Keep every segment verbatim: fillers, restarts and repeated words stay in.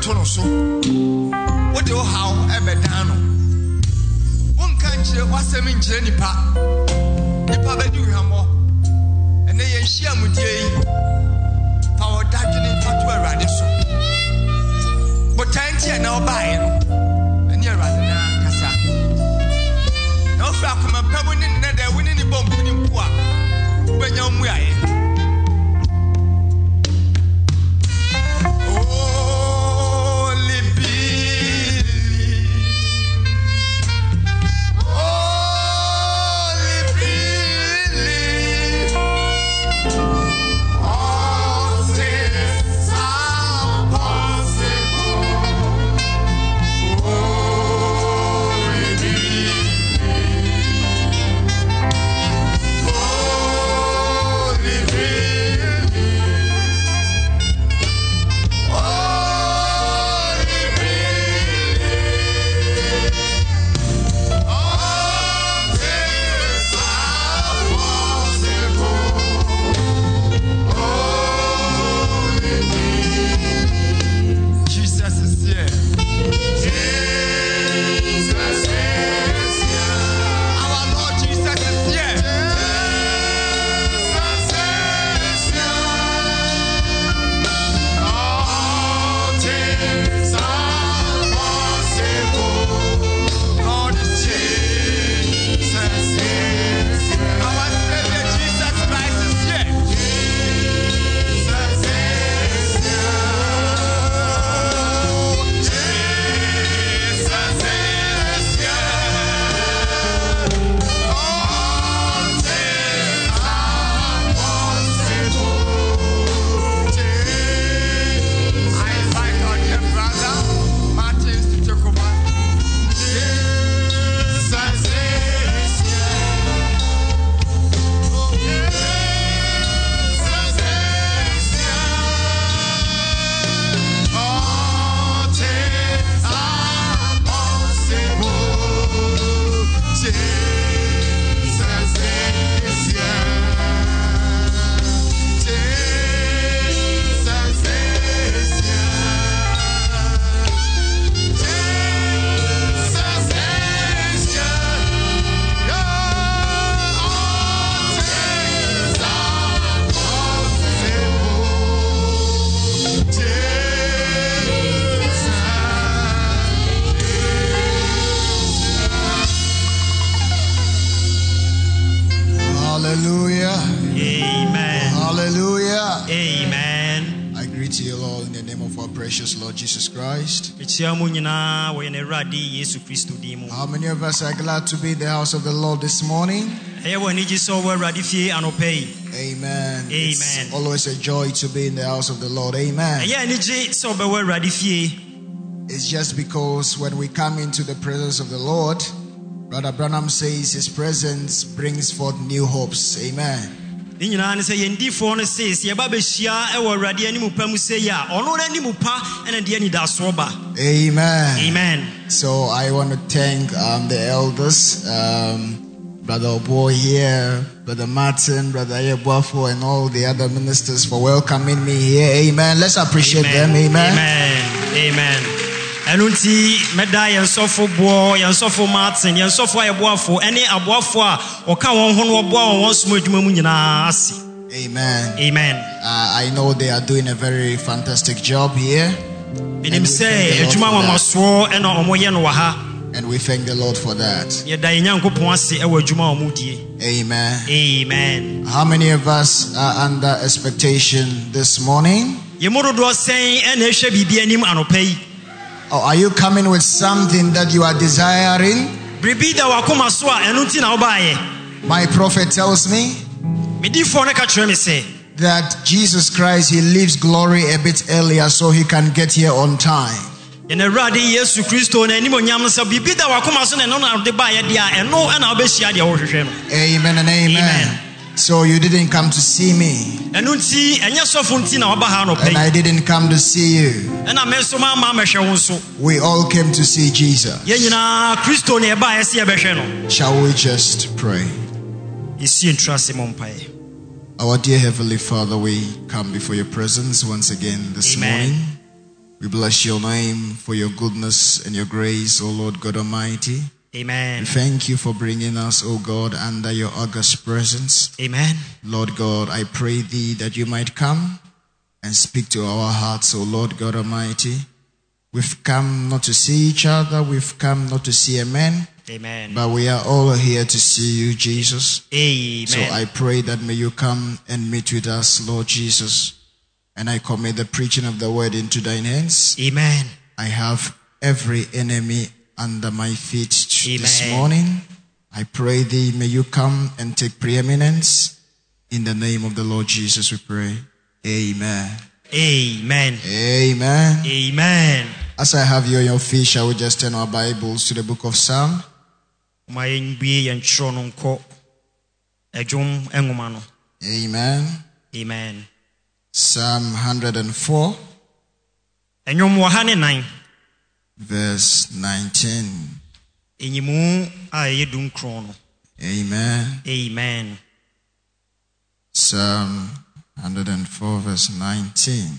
tono so. What do how ebedano? One country was a min nipa. Nipa bedu hamo. And they share mutie. Power dadging fatu radiso. But tanti now buying. And you're rather kasa. No frack my permanent nether winning the bomb in poor. When you're way. How many of us are glad to be in the house of the Lord this morning? Amen. Amen. It's always a joy to be in the house of the Lord. Amen. It's just because when we come into the presence of the Lord, Brother Branham says his presence brings forth new hopes. Amen. Amen. Amen. So I want to thank um, the elders, um, Brother Obo here, Brother Martin, Brother Ayebwafo, and all the other ministers for welcoming me here. Amen. Let's appreciate Amen. them. Amen. Amen. Amen. Enunti meda yen sofo bo yen sofo Martin yen sofo Ayebwafo ene aboafo a oka won ho no bo won somo adwuma mu nyina ase. Amen. Amen. Uh, I know they are doing a very fantastic job here. Binim say adwuma won so ena omo ye no wa ha. And we thank the Lord for that. Amen. Amen. How many of us are under expectation this morning? Or are you coming with something that you are desiring? My prophet tells me that Jesus Christ, he leaves glory a bit earlier so he can get here on time. Amen and amen. Amen. So you didn't come to see me, and I didn't come to see you. We all came to see Jesus. Shall we just pray? Our dear Heavenly Father, we come before your presence once again this Amen. morning. We bless your name for your goodness and your grace, O Lord God Almighty. Amen. We thank you for bringing us, O God, under your august presence. Amen. Lord God, I pray thee that you might come and speak to our hearts, O Lord God Almighty. We've come not to see each other, we've come not to see a man, Amen. but we are all here to see you, Jesus. Amen. So I pray that may you come and meet with us, Lord Jesus. And I commit the preaching of the word into thine hands. Amen. I have every enemy under my feet Amen. This morning. I pray thee, may you come and take preeminence. In the name of the Lord Jesus we pray. Amen. Amen. Amen. Amen. As I have you on your feet, shall we just turn our Bibles to the book of Psalm? Amen. Amen. Psalm one hundred four, verse nineteen. Amen. Amen. Psalm one hundred four, verse nineteen.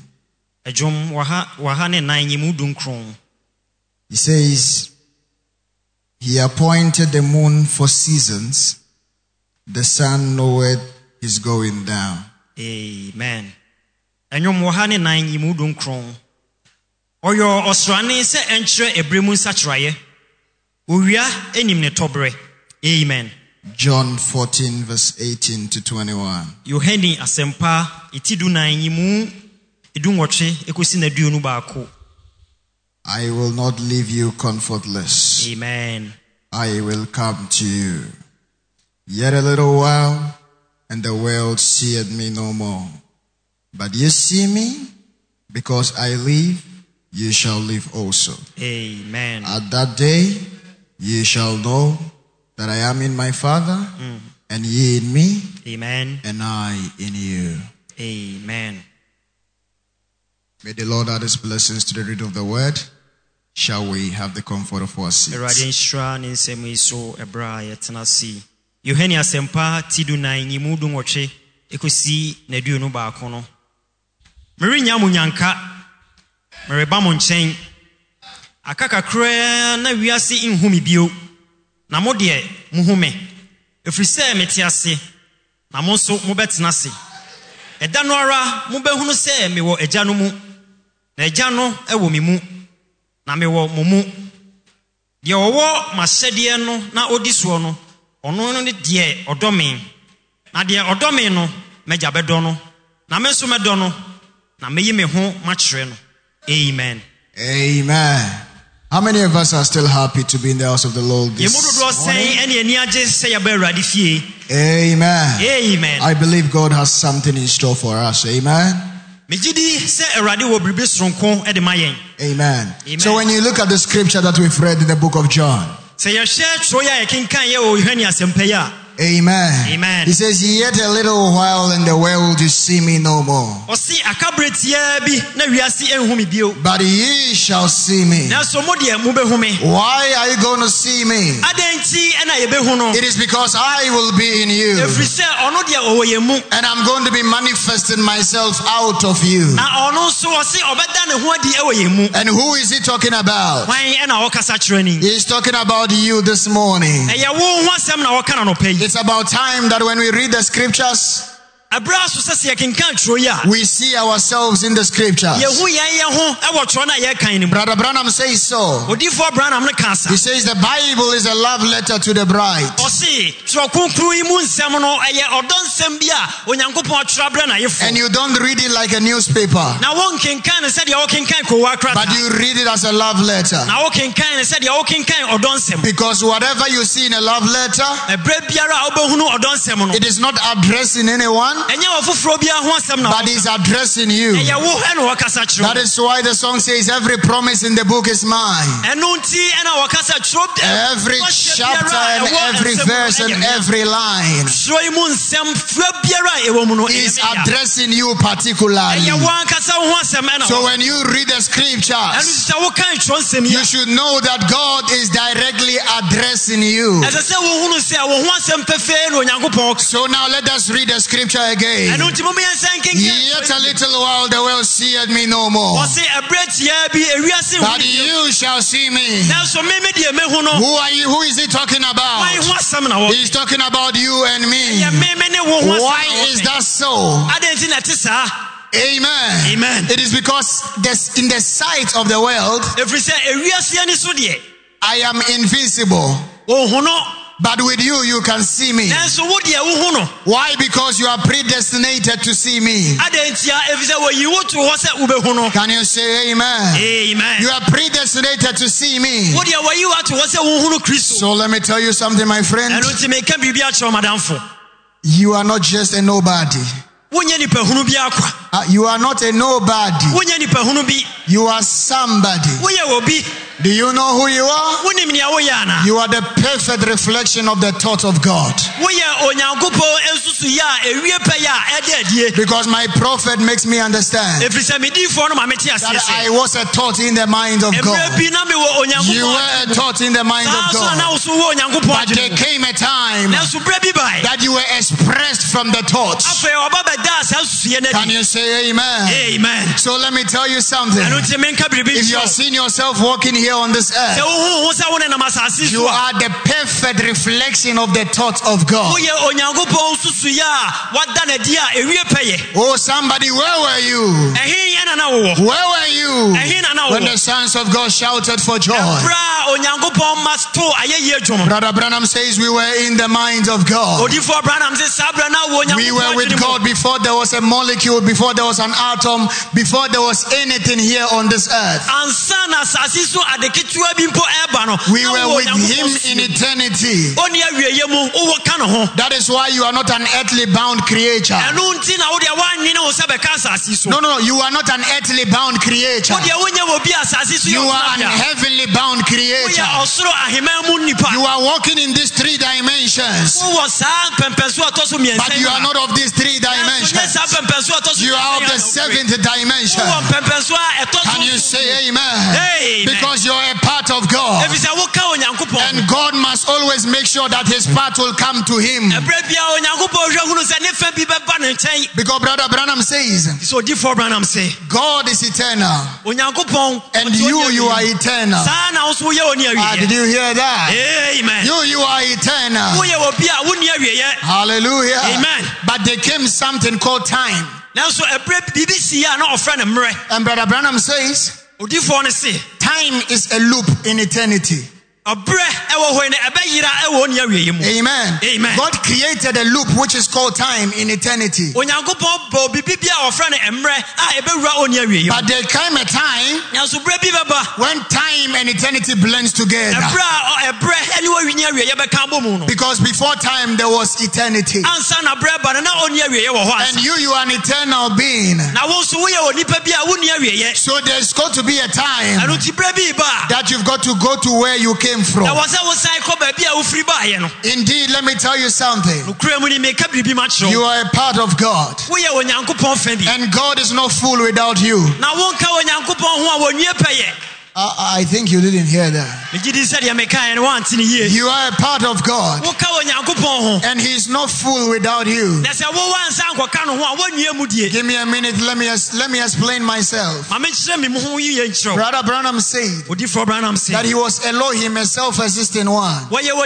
He says, he appointed the moon for seasons, the sun knoweth his going down. Amen. Enyom wahane nine yimu dunkron. Oyo osrane se enchre ebremu satraye. Owia enim ne tobre. Amen. John fourteen, verse eighteen to twenty-one. Yohani asempa itidu nine yimu idunwoche ekosi na duonu baako. I will not leave you comfortless. Amen. I will come to you. Yet a little while, and the world seeth me no more. But ye see me, because I live, ye shall live also. Amen. At that day, ye shall know that I am in my Father, mm. and ye in me, Amen. And I in you. Amen. May the Lord add his blessings to the reading of the word. Shall we have the comfort of our seats? Yohani asempa tidu na nyimu dunwoche ekosi na duonu baako no. Merinya munyanka mereba mo nchen akaka kra na wiase inhumi bio na mo de muhume efrise metiase na mo so mo betena se eda no ara mo behunu se me wo agya no mu na agya no ewo mi mu na me wo mo mu de owo masede no na odiso no ono no ne de odome na de odome no meja bedo no na me so medo no na me yi me ho ma kire no. Amen. Amen. How many of us are still happy to be in the house of the Lord this morning? Amen. Amen. I believe God has something in store for us. Amen. Amen. Amen. So when you look at the scripture that we've read in the book of John, Amen. Amen. He says, yet a little while and the world will see me no more. But ye shall see me. Why are you going to see me? It is because I will be in you. And I'm going to be manifesting myself out of you. And who is he talking about? He's talking about you this morning. It's about time that when we read the scriptures, we see ourselves in the scriptures. Brother Branham says so. He says the Bible is a love letter to the bride. And you don't read it like a newspaper, but you read it as a love letter. Because whatever you see in a love letter, it is not addressing anyone, but is addressing you. That is why the song says every promise in the book is mine. Every chapter and every verse and every line is addressing you particularly. So when you read the scriptures, you should know that God is directly addressing you. So now let us read the scripture again. Yet a little while the world seeth me no more, but you shall see me. Who are you? Who is he talking about? He's talking about you and me. Why is that so? Amen. Amen. It is because this, in the sight of the world, I am invisible. But with you, you can see me. Why? Because you are predestinated to see me. Can you say amen? Amen. You are predestinated to see me. So let me tell you something, my friend. You are not just a nobody. Uh, you are not a nobody. You are somebody. Do you know who you are? You are the perfect reflection of the thought of God. Because my prophet makes me understand that I was a thought in the mind of God. You were a thought in the mind of God. But there came a time that you were expressed from the thoughts. Can you say amen? Amen. So let me tell you something. If you are seeing yourself walking here on this earth, you are the perfect reflection of the thoughts of God. Oh, somebody, where were you? Where were you when the sons of God shouted for joy? Brother Branham says we were in the mind of God. We were with God before there was a molecule, before there was an atom, before there was anything here on this earth. We were with him in eternity. That is why you are not an earthly bound creature. No, no, you are not an earthly bound creature. You are an heavenly bound creature. You are walking in these three dimensions. But you are not of these three dimensions. You are of the seventh dimension. Can you say amen? Amen. Because you are a part of God. And God must always make sure that his part will come to him. Because Brother Branham says, God is eternal. And you, you are eternal. Ah, did you hear that? Amen. You, you are eternal. Hallelujah. Amen. But there came something called time. And Brother Branham says, time is a loop in eternity. Amen. Amen. God created a loop which is called time in eternity. But there came a time when time and eternity blends together. Because before time there was eternity. And you, you are an eternal being. So there's got to be a time that you've got to go to where you came from. Indeed, let me tell you something. You are a part of God. And God is not full without you. Uh, I think you didn't hear that. You are a part of God. And he's not full without you. Give me a minute. Let me, let me explain myself. Brother Branham said that he was Elohim, a self-existing one.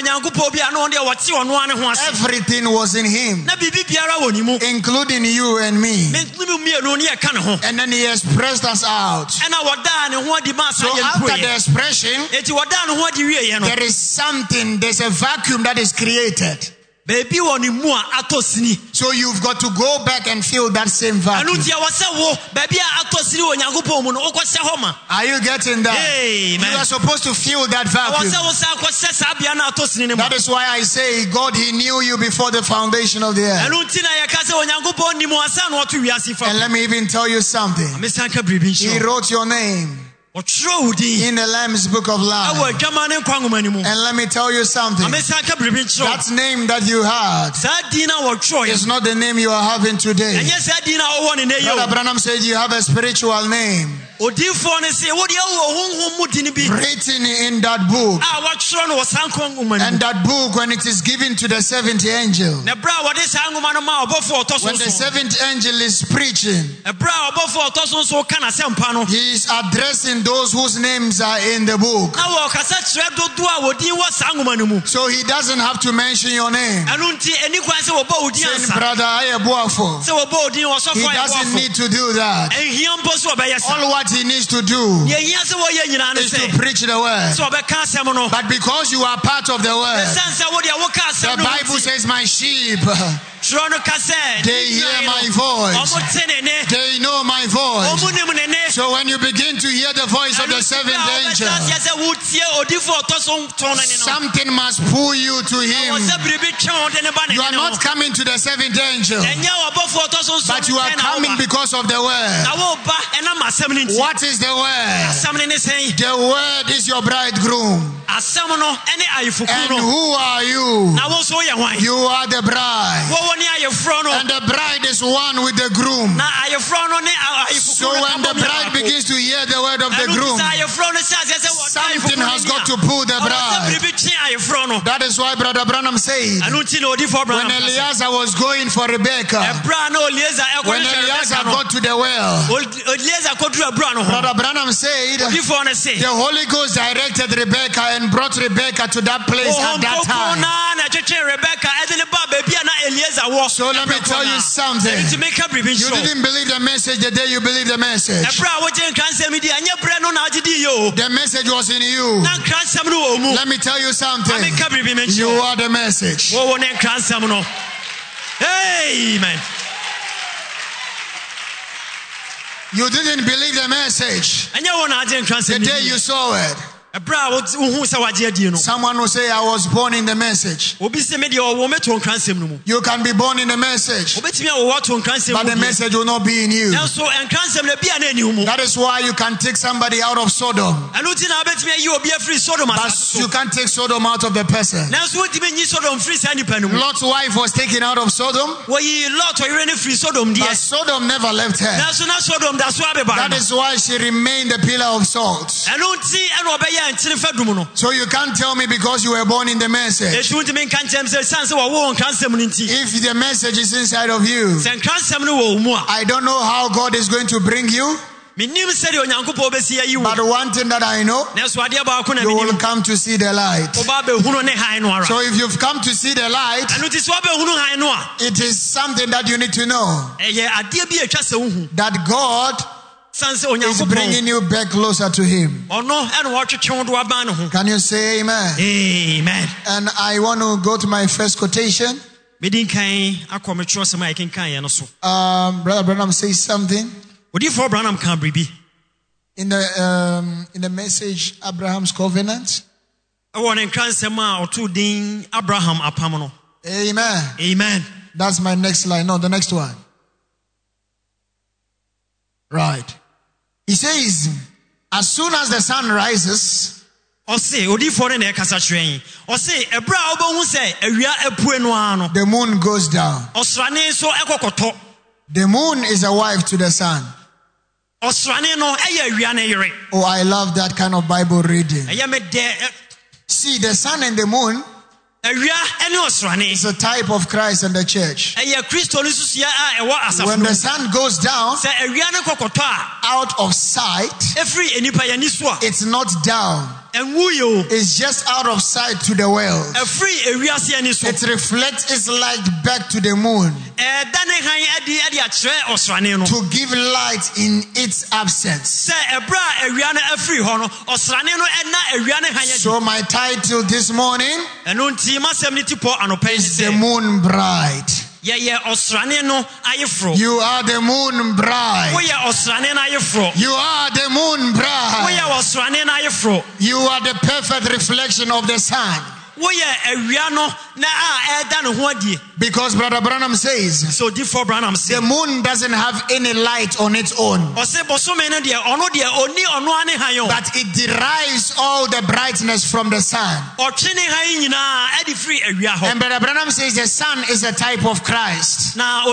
Everything was in him, including you and me. And then he expressed us out. So after the expression, there is something, there's a vacuum that is created. So you've got to go back and fill that same vacuum. Are you getting that? Amen. You are supposed to fill that vacuum. That is why I say God, he knew you before the foundation of the earth. And let me even tell you something. He wrote your name in the Lamb's book of life. And let me tell you something. That name that you had is not the name you are having today. Brother Branham said you have a spiritual name written in that book. And that book, when it is given to the seventh angel, when the seventh angel is preaching, he is addressing those whose names are in the book. So he doesn't have to mention your name. Saying, Brother Ayabuafo. He doesn't need to do that. All what he needs to do is to preach the word. But because you are part of the word, the Bible says, my sheep, they hear my voice. They know my voice. So when you begin to hear the voice of the seventh angel, something must pull you to him. You are not coming to the seventh angel, but you are coming because of the word. What is the word? The word is your bridegroom. And who are you? You are the bride. And the bride is one with the groom. So when the bride begins to hear the word of the groom, something has got to pull the bride. That is why Brother Branham said, when Eliezer was going for Rebecca, when Eliezer got to the well, Brother Branham said, the Holy Ghost directed Rebecca and brought Rebecca to that place at that time. So let me tell you something. You didn't believe the message the day you believed the message. The message was in you. Let me tell you something. You are the message. Amen. You didn't believe the message the day you saw it. Someone will say, I was born in the message. You can be born in the message, but the message will not be in you. That is why you can take somebody out of Sodom, but you can't take Sodom out of the person. Lot's wife was taken out of Sodom, but Sodom never left her. That is why she remained the pillar of salt. So you can't tell me because you were born in the message. If the message is inside of you, I don't know how God is going to bring you. But one thing that I know, you will come to see the light. So if you've come to see the light, it is something that you need to know, that God is bringing you back closer to him. Can you say amen? Amen. And I want to go to my first quotation. Um, Brother Branham says something in the um, in the message Abraham's covenant. Amen. Amen. That's my next line. No, the next one. Right. He says, as soon as the sun rises, the moon goes down. The moon is a wife to the sun. Oh, I love that kind of Bible reading. See, the sun and the moon is a type of Christ and the church. When the sun goes down out of sight, it's not down. It's just out of sight to the world. It reflects its light back to the moon to give light in its absence. So my title this morning is The Moon Bride. You are the moon bride. You are the moon bride. You are the perfect reflection of the sun. Because Brother Branham says so different Branham the moon doesn't have any light on its own, but it derives all the brightness from the sun. And Brother Branham says the sun is a type of Christ, and,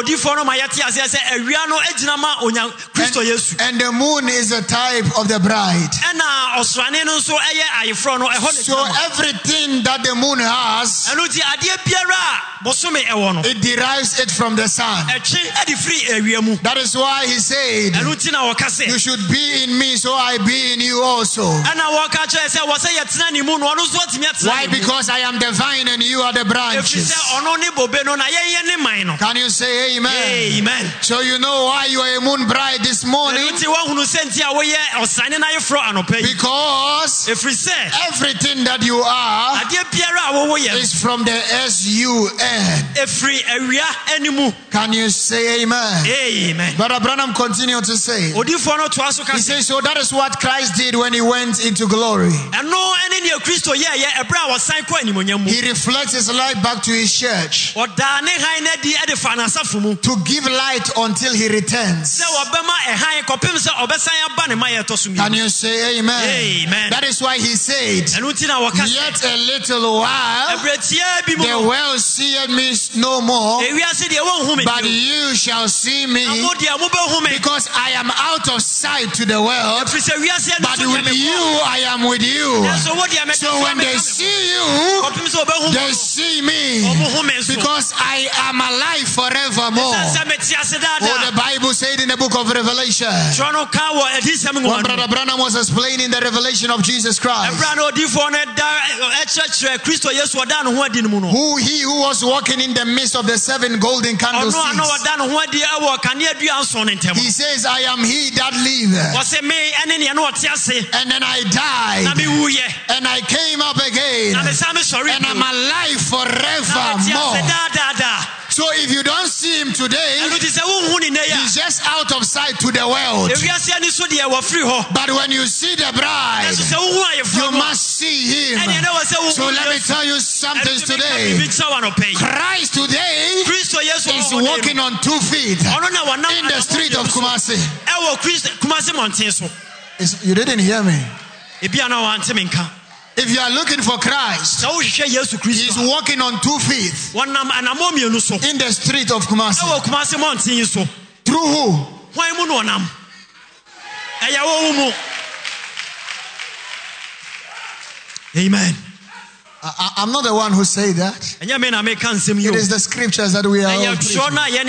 and the moon is a type of the bride. So everything that the moon has, it derives it from the sun. That is why he said, you should be in me so I be in you also. Why? Because I am the vine and you are the branches. Can you say amen? Amen. So you know why you are a moon bride this morning? Because everything that you are is from the S U N. Can you say amen? Amen. But Abraham continued to say, he says, so that is what Christ did when he went into glory. He reflects his light back to his church to give light until he returns. Can you say amen? Amen. That is why he said, yet a little while the world seeth me no more, but you shall see me, because I am out of sight to the world, but with you I am with you. So when they see you, they see me, because I am alive forevermore. Oh, the Bible said in the book of Revelation, when Brother Branham was explaining the revelation of Jesus Christ, who he who was walking in the midst of the seven golden candlesticks, he says, I am he that liveth, and then I died, and I came up again, and I'm alive forevermore. So if you don't see him today, he's just out of sight to the world. But when you see the bride, you must see him. So let me tell you something today. Christ today is walking on two feet in the street of Kumasi. It's, you didn't hear me. If you are looking for Christ, he's walking on two feet in the street of Kumasi. Through who? Amen. I, I'm not the one who said that. It is the scriptures that we are all preaching.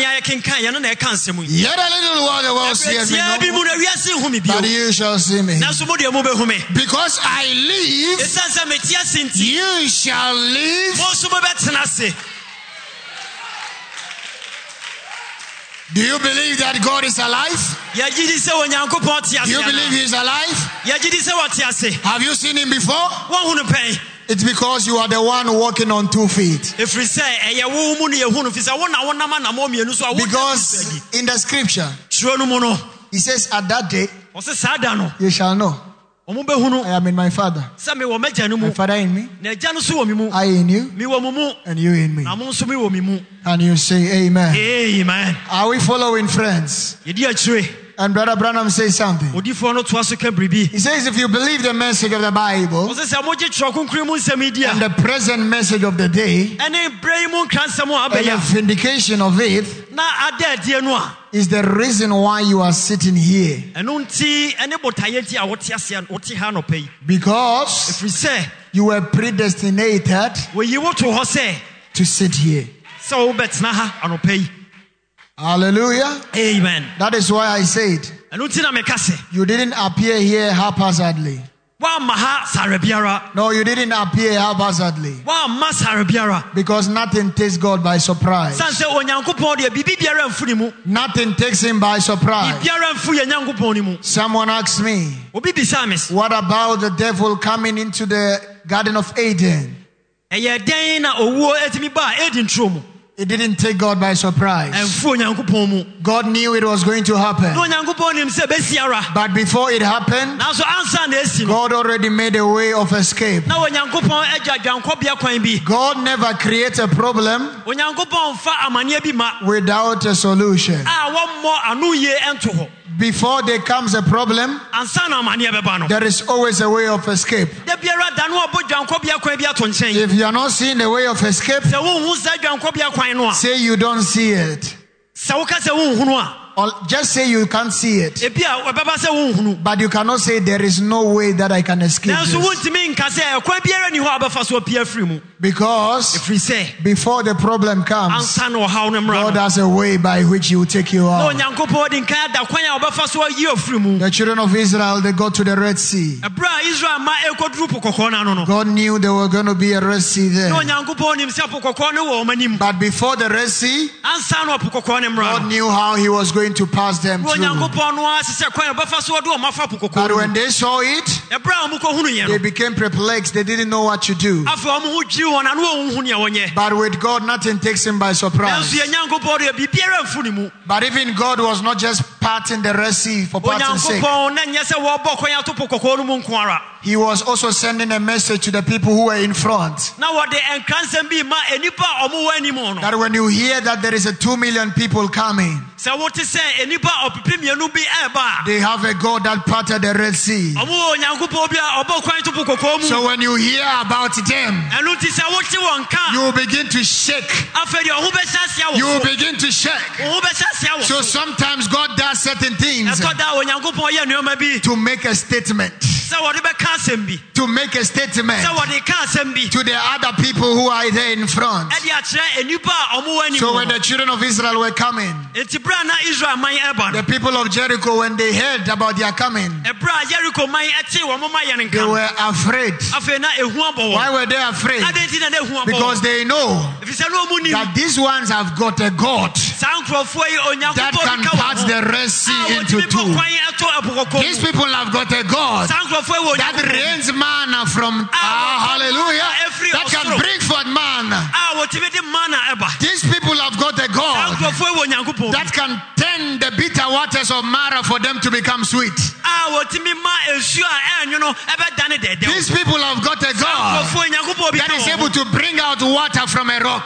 Yet a little while the world seeth me not, but you shall see me. Because I live, you shall live. Do you believe that God is alive? Do you believe He is alive? Have you seen Him before? It's because you are the one walking on two feet. Because in the scripture, He says, at that day, you shall know I am in my Father, my Father in me, I in you, and you in me. And you say amen. Amen. Are we following, friends? And Brother Branham says something. He says, if you believe the message of the Bible and the present message of the day, and the vindication of it is the reason why you are sitting here. Because you were predestinated to sit here. Hallelujah. Amen. That is why I said you didn't appear here haphazardly. No, you didn't appear haphazardly. Because nothing takes God by surprise. Nothing takes Him by surprise. Someone asked me, what about the devil coming into the Garden of Eden? It didn't take God by surprise. God knew it was going to happen. But before it happened, God already made a way of escape. God never creates a problem without a solution. Before there comes a problem, there is always a way of escape. If you are not seeing a way of escape, say you don't see it. Or just say you can't see it. But you cannot say there is no way that I can escape this. Because before the problem comes, God has a way by which He will take you out. The children of Israel, they got to the Red Sea. God knew there were going to be a Red Sea there. But before the Red Sea, God knew how He was going to pass them through. But when they saw it, they became perplexed. They didn't know what to do. But with God, nothing takes Him by surprise. But even God was not just parting the Red Sea for parting's sake. He was also sending a message to the people who were in front. That when you hear that there is a two million people coming, they have a God that parted the Red Sea. So when you hear about them, you will begin to shake. You will begin to shake. So sometimes God does certain things to make a statement. To make a statement to the other people who are there in front. So when the children of Israel were coming, the people of Jericho, when they heard about their coming, they were afraid. Why were they afraid? Because they know that these ones have got a God that can part the Red Sea into two. These people have got a God that rains manna from ah, hallelujah, that can bring forth manna. These people have got a God that can turn the bitter waters of Mara for them to become sweet. These people have got a God that is able to bring out water from a rock.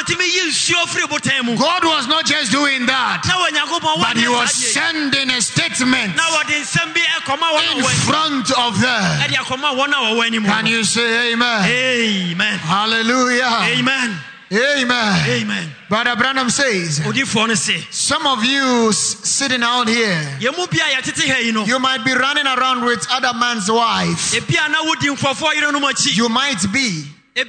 God was not just doing that, but He was sending a statement in front of them. Can you say amen? Amen. Hallelujah. Amen. Amen. Amen. Brother Branham says, some of you sitting out here, you might be running around with other man's wife. You might be.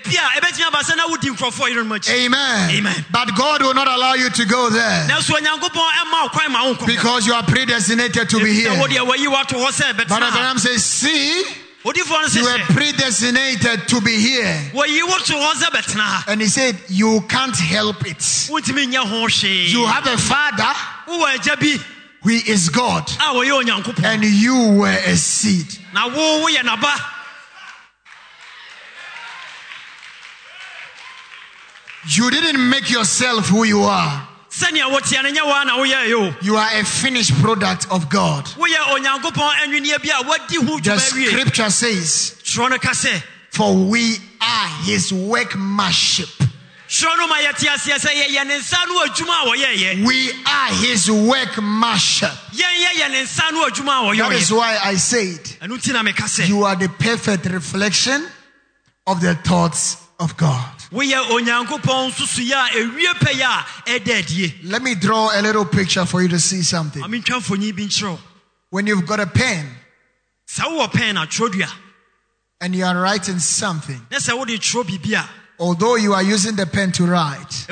Amen. Amen. But God will not allow you to go there because you are predestinated to be here. Brother Branham says, see, you were predestinated to be here. And he said, you can't help it. You have a father who is God, and you were a seed. You didn't make yourself who you are. You are a finished product of God. The scripture says, for we are His workmanship. We are His workmanship. That is why I said, you are the perfect reflection of the thoughts of God. Let me draw a little picture for you to see something. When you've got a pen and you are writing something, although you are using the pen to write,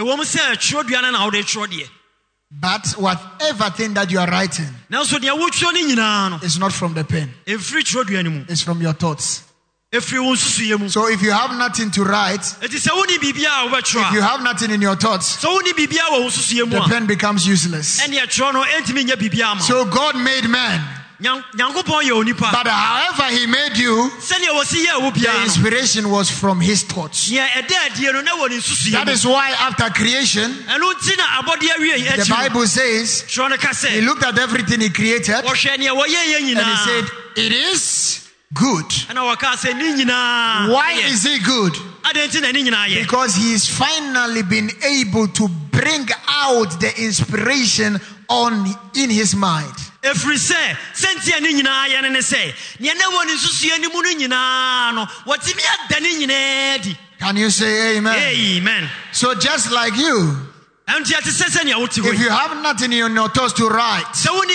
but whatever thing that you are writing is not from the pen. It's from your thoughts. So if you have nothing to write, if you have nothing in your thoughts, the pen becomes useless. So God made man But however he made you, the inspiration was from his thoughts. That is why after creation, the Bible says he looked at everything he created and he said, it is good. Why is he good? Because he is finally been able to bring out the inspiration on in his mind. Can you say amen? Amen. So just like you, if you have nothing in your thoughts to write,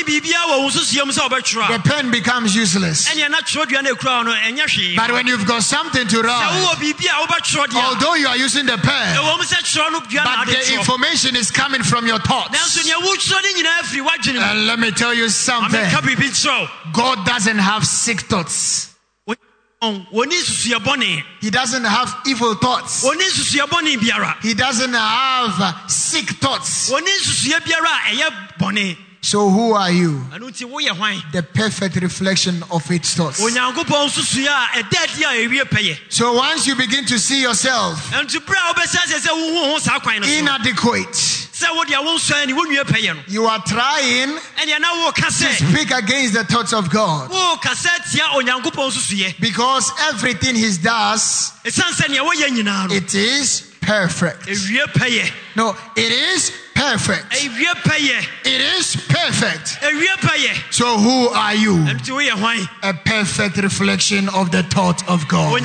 the pen becomes useless. But when you've got something to write, although you are using the pen, but the information is coming from your thoughts. And let me tell you something. God doesn't have sick thoughts. He doesn't have evil thoughts. He doesn't have sick thoughts. So who are you? The perfect reflection of its thoughts. So once you begin to see yourself inadequate, you are trying to speak against the thoughts of God. Because everything he does, it is perfect. No, it is perfect. It is perfect. So who are you? A perfect reflection of the thought of God.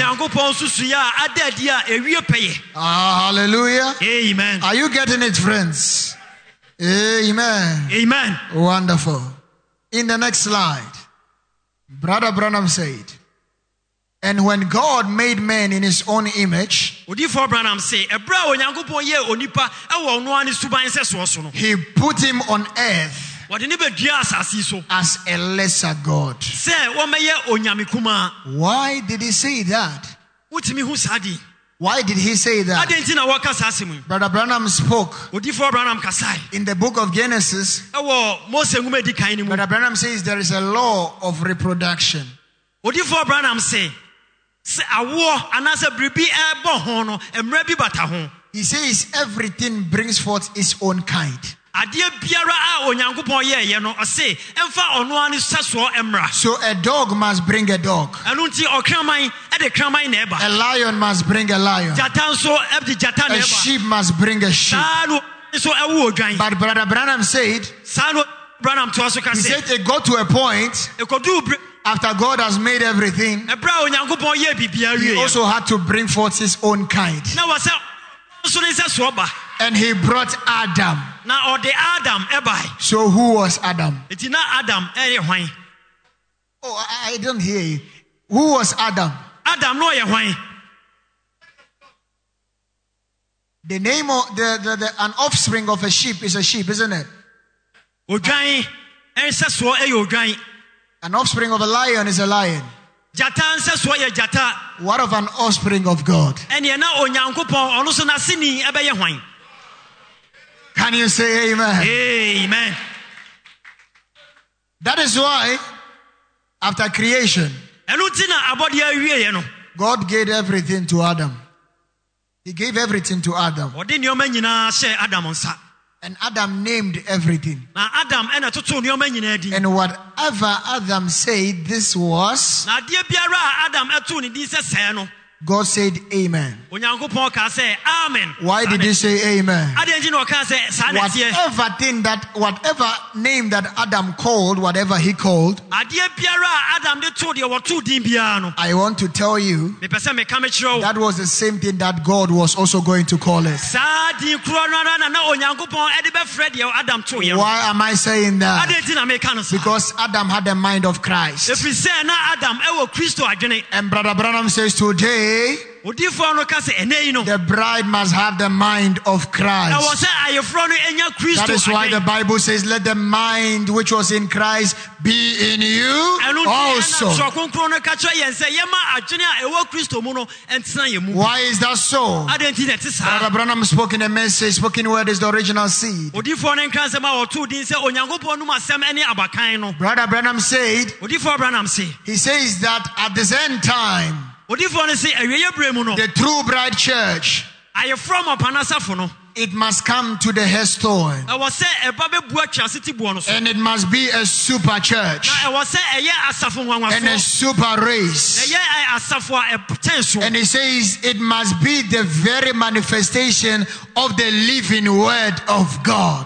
Ah, hallelujah. Amen. Are you getting it, friends? Amen. Amen. Wonderful. In the next slide, Brother Branham said, and when God made man in his own image, he put him on earth as a lesser God. Why did he say that? Why did he say that? Brother Branham spoke in the book of Genesis. Brother Branham says there is a law of reproduction. He says everything brings forth its own kind. So a dog must bring a dog. A lion must bring a lion. A sheep must bring a sheep. But Brother Branham said, he said it got to a point after God has made everything, he also had to bring forth his own kind. And he brought Adam. So who was Adam? Oh, I don't hear you. Who was Adam? Adam no ye hwan. The name of the, the, the an offspring of a sheep is a sheep, isn't it? Odwan ense so e odwan. An offspring of a lion is a lion. Jata ense so ye jata. What of an offspring of God? Ene na onyankopon ono so na sini e be ye hwan. Can you say amen? Amen. That is why after creation, God gave everything to Adam. He gave everything to Adam. And Adam named everything. And whatever Adam said, this was, God said amen. Why did he say amen? Whatever thing that, whatever name that Adam called, whatever he called, I want to tell you, that was the same thing that God was also going to call it. Why am I saying that? Because Adam had the mind of Christ. And Brother Branham says today, the bride must have the mind of Christ. That is why the Bible says, let the mind which was in Christ be in you also. Why is that so? Brother Branham spoke in a message. Spoken word is the original seed. Brother Branham said, he says that at the same time, the true bride church, it must come to the headstone, and it must be a super church and a super race. And he says it must be the very manifestation of the living word of God.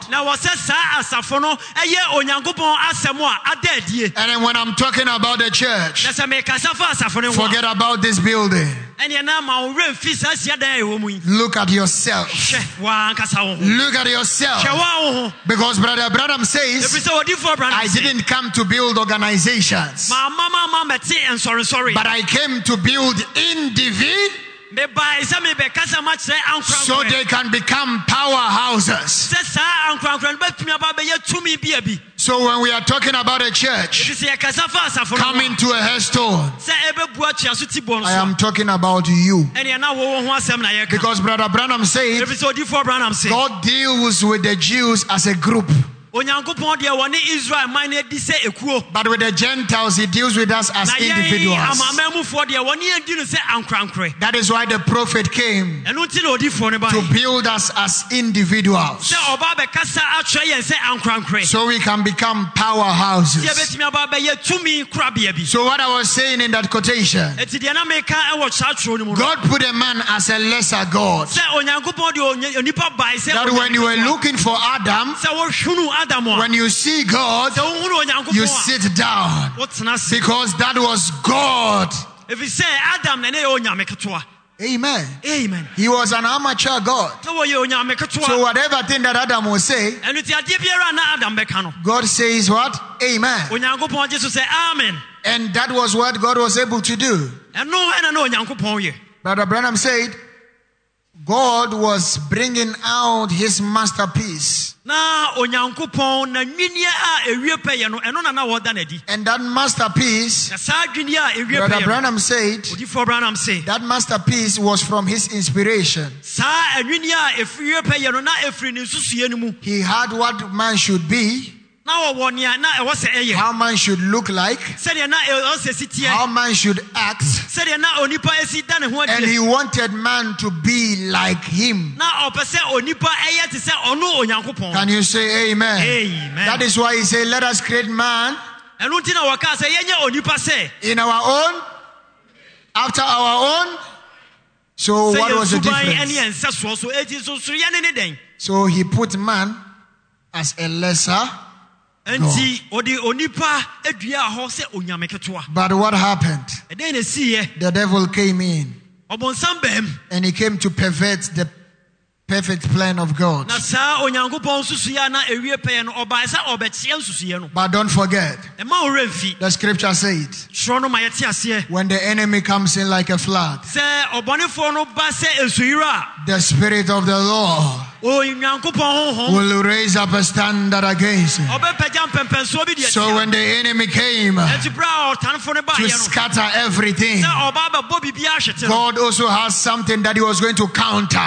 And then when I'm talking about the church, forget about this building. Look at yourself. Look at yourself. Because Brother Branham says, I didn't come to build organizations, but I came to build individuals so they can become powerhouses. So when we are talking about a church coming to a headstone, I am talking about you. Because Brother Branham said, God deals with the Jews as a group, but with the Gentiles, he deals with us as individuals. That is why the prophet came to build us as individuals, so we can become powerhouses. So what I was saying in that quotation, God put a man as a lesser God, that when you were looking for Adam, when you see God, you sit down, because that was God. Amen. Amen. He was an amateur God. So whatever thing that Adam will say, God says what? Amen. And that was what God was able to do. Brother Branham said, God was bringing out his masterpiece. And that masterpiece, Brother Branham said, that masterpiece was from his inspiration. He had what man should be, how man should look like, how man should act, and he wanted man to be like him. Can you say amen? Amen. That is why he said, let us create man in our own, after our own. So what was the difference? So he put man as a lesser God. But what happened? The devil came in, and he came to pervert the perfect plan of God. But don't forget, the scripture says, when the enemy comes in like a flood, the Spirit of the Lord will raise up a standard against him. So when the enemy came to scatter everything, God also has something that he was going to counter.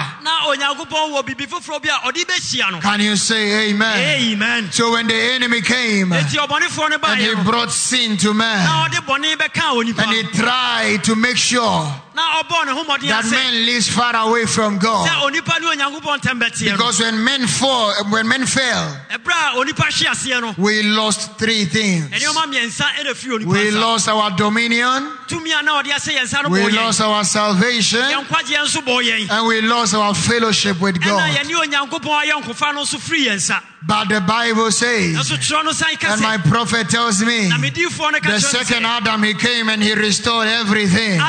Can you say amen? Amen. So when the enemy came and he brought sin to man, and he tried to make sure that man lives far away from God, because when men fall, when men fell, we lost three things. We lost our dominion, we lost our salvation, and we lost our fellowship with God. But the Bible says, and my prophet tells me, the second Adam, he came and he restored everything.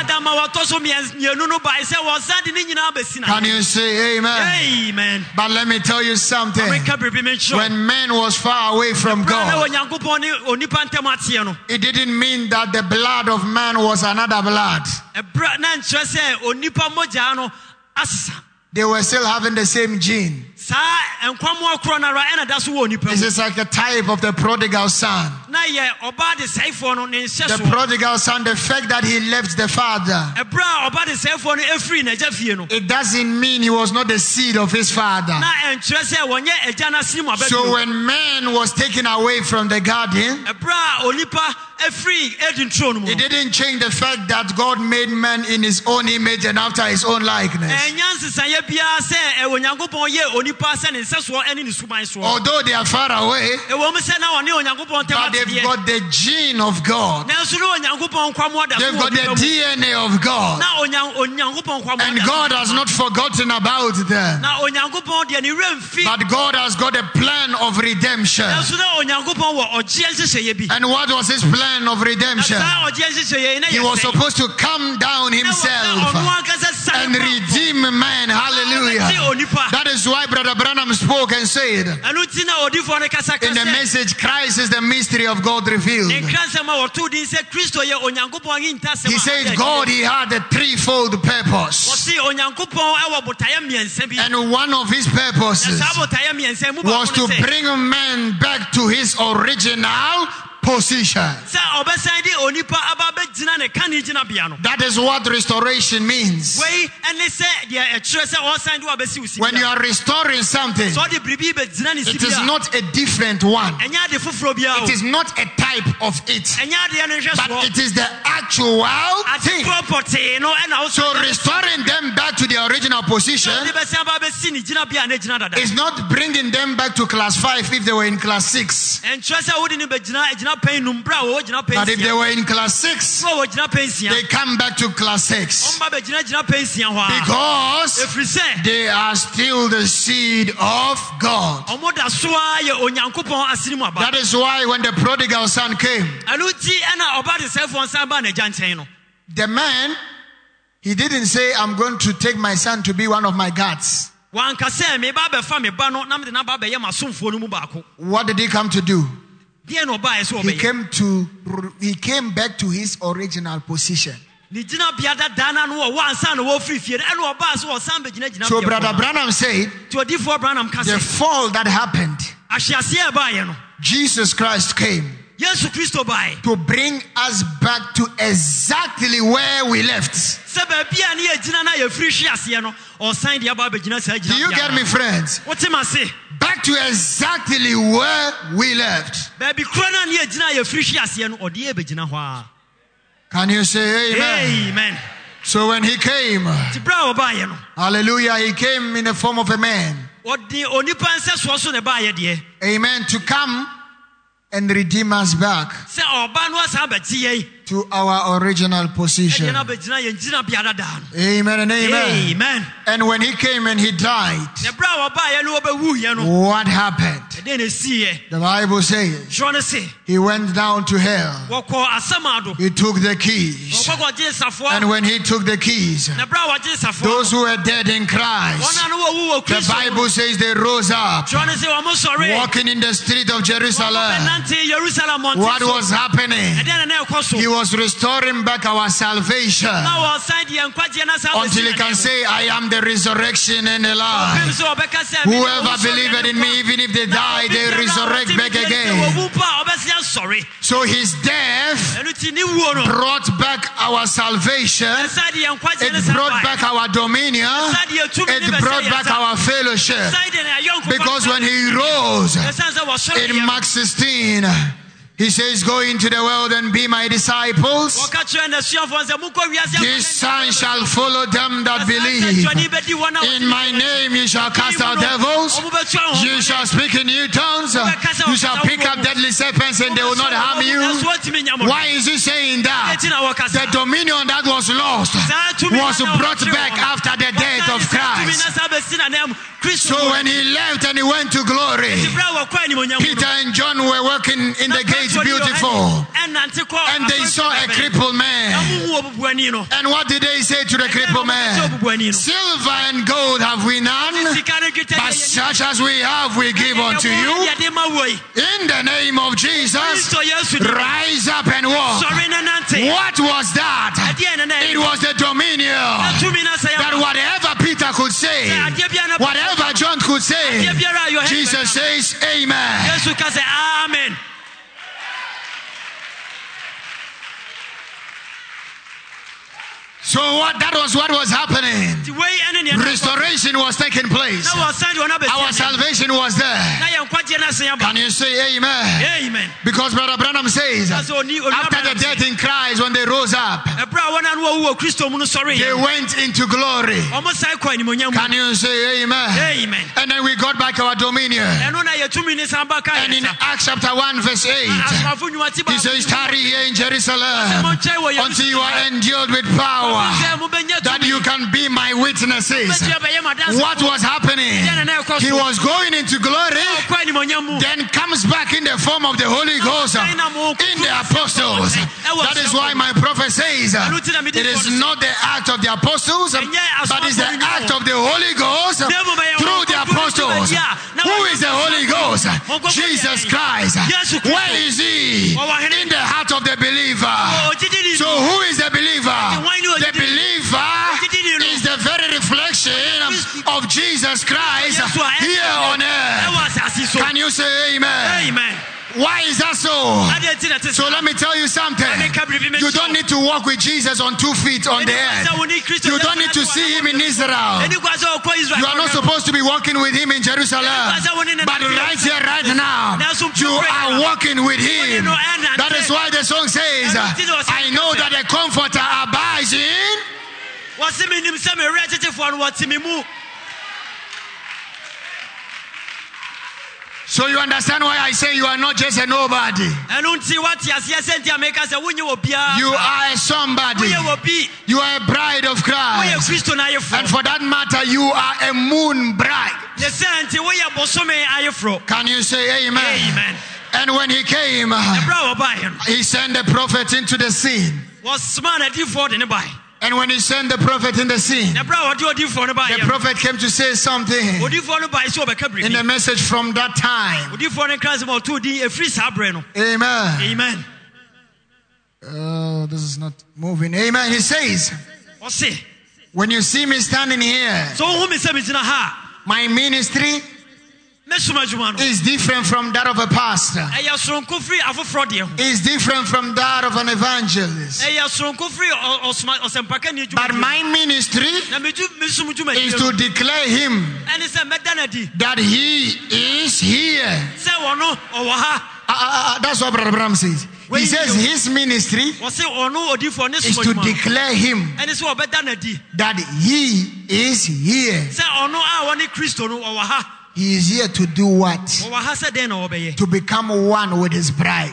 Can you say amen? Amen. But let me tell you something. When man was far away from God, it didn't mean that the blood of man was another blood. They were still having the same gene. This is like a type of the prodigal son. The prodigal son, the fact that he left the father, it doesn't mean he was not the seed of his father. So when man was taken away from the garden, it didn't change the fact that God made man in his own image and after his own likeness. Although they are far away, but they've got the gene of God. They've got the D N A of God. And God has not forgotten about them. But God has got a plan of redemption. And what was his plan of redemption? He was supposed to come down himself and redeem man. Hallelujah. That is why Brother Branham spoke and said in the message, Christ is the mystery of God revealed. He said God, he had a threefold purpose. And one of his purposes was to bring man back to his original position. That is what restoration means. When you are restoring something, it is not a different one. It is not a type of it, but it is the actual thing. So restoring them back to their original position is not bringing them back to class five if they were in class six. But if they were in class six, they come back to class six. Because they are still the seed of God. That is why when the prodigal son came, the man, he didn't say, I'm going to take my son to be one of my guards. What did he come to do? He came to he came back to his original position. So Brother Branham said, the fall that happened, Jesus Christ came to bring us back to exactly where we left. Do you get me, friends? Back to exactly where we left. Can you say amen? Amen. So when he came, hallelujah, he came in the form of a man. Amen. To come and redeem us back to our original position. Amen and amen. Amen. And when he came and he died, what happened? The Bible says he went down to hell. He took the keys. And when he took the keys, those who were dead in Christ, the Bible says they rose up, walking in the street of Jerusalem. What was happening? He was restoring back our salvation until he can say, I am the resurrection and the life. Whoever believeth in me, even if they die, they resurrect back again. So his death brought back our salvation. It brought back our dominion. It brought back our fellowship. Because when he rose in Mark sixteen, He says, go into the world and be my disciples. This sign shall follow them that believe. In my name you shall cast out devils. You shall speak in new tongues. You shall pick up deadly serpents and they will not harm you. Why is he saying that? The dominion that was lost was brought back after the death of Christ. So when he left and he went to glory, Peter and John were working in the gates beautiful, and they saw a crippled man. And what did they say to the crippled man? Silver and gold have we none, but such as we have we give unto you. In the name of Jesus, rise up and walk. What was that? It was the dominion that whatever Peter could say, whatever John could say, Jesus says amen. Amen. So what, that was what was happening. Restoration was taking place. Our salvation was there. Can you say amen? Amen. Because Brother Branham says, after the death in Christ, when they rose up, they went into glory. Can you say amen? Amen. And then we got back our dominion. And in Acts chapter one verse eight, he says, tarry here in Jerusalem until you are endued with power, that you can be my witnesses. What was happening? He was going into glory, then comes back in the form of the Holy Ghost in the apostles. That is why my prophet says it is not the act of the apostles, but it's the act of the Holy Ghost through the apostles. Who is the Holy Ghost? Jesus Christ. Where is he? In the heart of the believer. So who is the believer? The believer is the very reflection of Jesus Christ here on earth. Can you say amen? Amen. Why is that so? So let me tell you something. You don't need to walk with Jesus on two feet on the earth. You don't need to see him in Israel. You are not supposed to be walking with him in Jerusalem. But right here, right now, you are walking with him. That is why the song says, I know that the Comforter abides in. So you understand why I say you are not just a nobody. You are a somebody. You are a bride of Christ. And for that matter, you are a moon bride. Can you say amen? Amen. And when he came, he sent the prophet into the scene. And when he sent the prophet in the scene, the prophet came to say something in the message from that time. Amen. Amen. Oh, this is not moving. Amen. He says, when you see me standing here, my ministry is different from that of a pastor. It's different from that of an evangelist. But my ministry is to declare him that he is here. Uh, uh, that's what Brother Branham says. He says his ministry is to declare him that he is here. He is here to do what? To become one with his bride.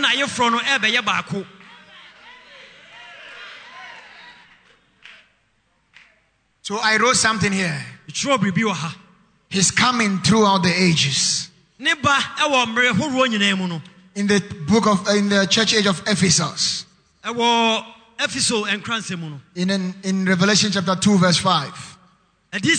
So I wrote something here. He's coming throughout the ages. In the book of, in the church age of Ephesus. In, in, in Revelation chapter two verse five. He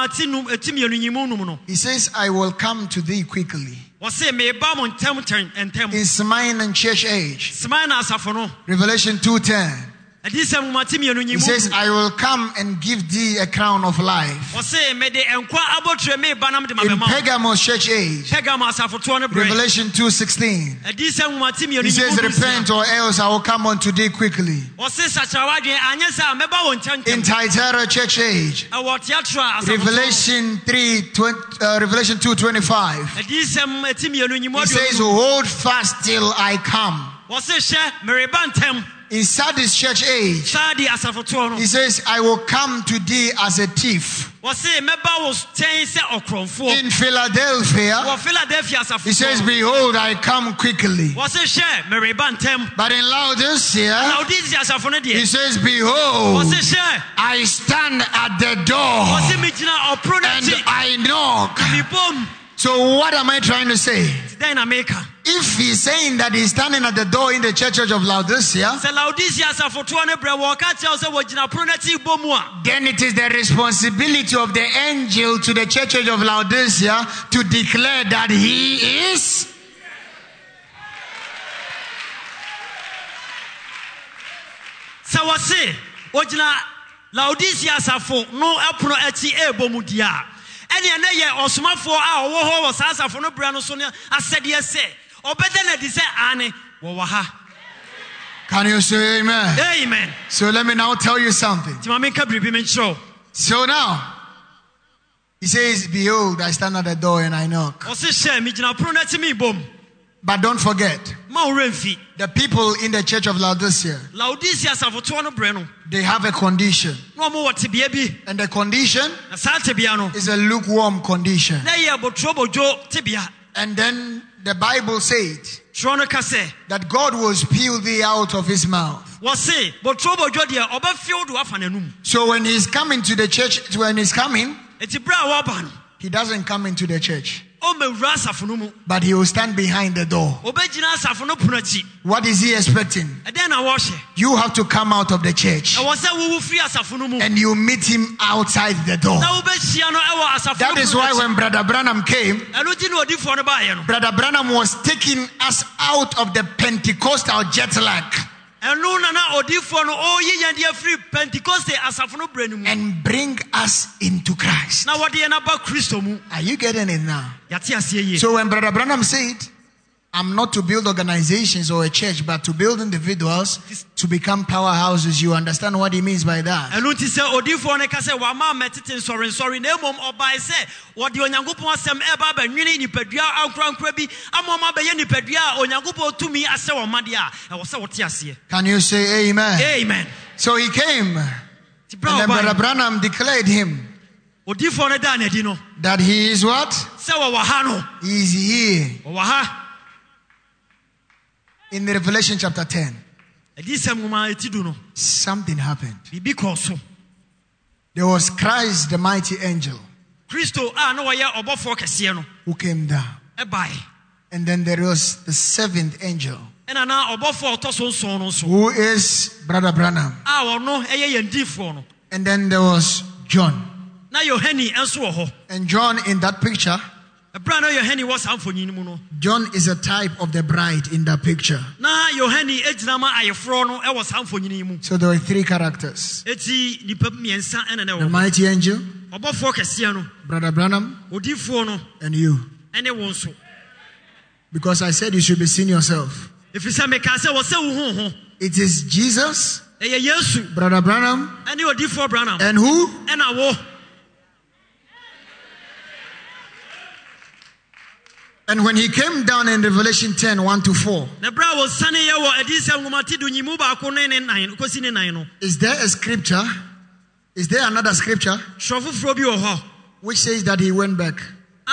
says, I will come to thee quickly. In Smyrna and church age. Revelation two ten. He says, I will come and give thee a crown of life. In Pergamos church age, Revelation two sixteen. He says, repent or else I will come unto thee quickly. In Thyatira church age, Revelation three, uh, Revelation two twenty-five. He says, hold fast till I come. In Sardis church age, he says, I will come to thee as a thief. In Philadelphia, he says, behold, I come quickly. But in Laodicea, he says, behold, I stand at the door and I knock. So what am I trying to say? If he's saying that he's standing at the door in the church of Laodicea, then it is the responsibility of the angel to the church of Laodicea to declare that he is. So what say? Laodicea safo no apuno eti ebomudia. Any aneye osumafo a owo ho wasasafo no bra no so ne asede se obede na di se ane wo wa ha. Can you say amen? Amen. So let me now tell you something. So now he says, behold, I stand at the door and I knock. But don't forget, the people in the church of Laodicea, they have a condition. And the condition is a lukewarm condition. And then the Bible said that God will spew thee out of his mouth. So when he's coming to the church, when he's coming, he doesn't come into the church, but he will stand behind the door. What is he expecting? You have to come out of the church and you meet him outside the door. That is why when Brother Branham came, Brother Branham was taking us out of the Pentecostal jet lag and bring us into Christ. Are you getting it now? So when Brother Branham said, I'm not to build organizations or a church, but to build individuals to become powerhouses, you understand what he means by that? Can you say amen? Amen. So he came, and then Brother Branham declared him that he is what? He is here. In the Revelation chapter ten, something happened. There was Christ, the mighty angel, who came down. And then there was the seventh angel, who is Brother Branham. And then there was John. And John in that picture, John is a type of the bride in that picture. So there were three characters: the mighty angel, Brother Branham, and you. Because I said you should be seeing yourself. It is Jesus, Brother Branham, and who? And when he came down in Revelation ten, one to four, is there a scripture? Is there another scripture which says that he went back?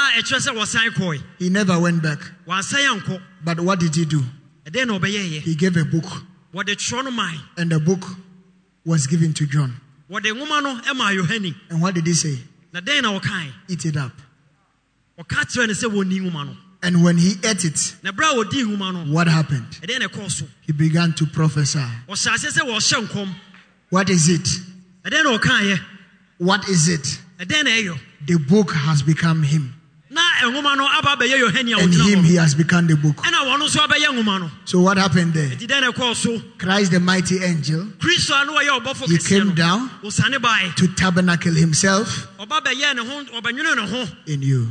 He never went back. But what did he do? He gave a book. And the book was given to John. And what did he say? Eat it up. And when he ate it, what happened? He began to prophesy. What is it? What is it? The book has become him. And him, he has become the book. So what happened there? Christ, the mighty angel, he came down to tabernacle himself in you.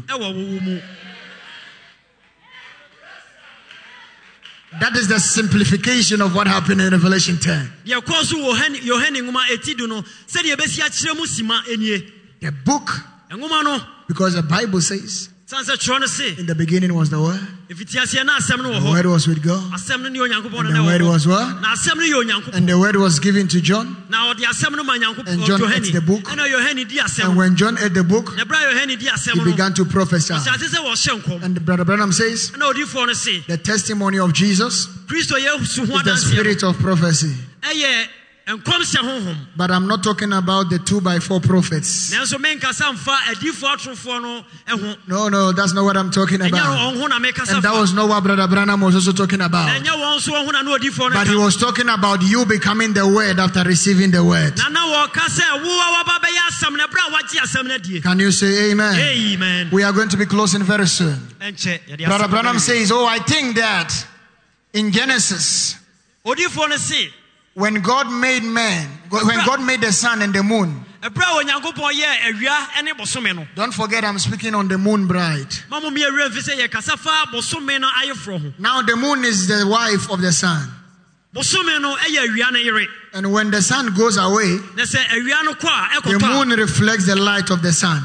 That is the simplification of what happened in Revelation ten. The book, because the Bible says, in the beginning was the Word. The Word was with God. And the Word was what? And the Word was given to John. And John ate the book. And when John ate the book, he began to prophesy. And Brother Branham says, the testimony of Jesus is the spirit of prophecy. But I'm not talking about the two by four prophets. No, no, that's not what I'm talking about. And that was not what Brother Branham was also talking about. But he was talking about you becoming the Word after receiving the Word. Can you say amen? Amen. We are going to be closing very soon. Brother Branham says, oh, I think that in Genesis, when God made man, when God made the sun and the moon. Don't forget, I'm speaking on the moon bride. Now the moon is the wife of the sun. And when the sun goes away, the moon reflects the light of the sun.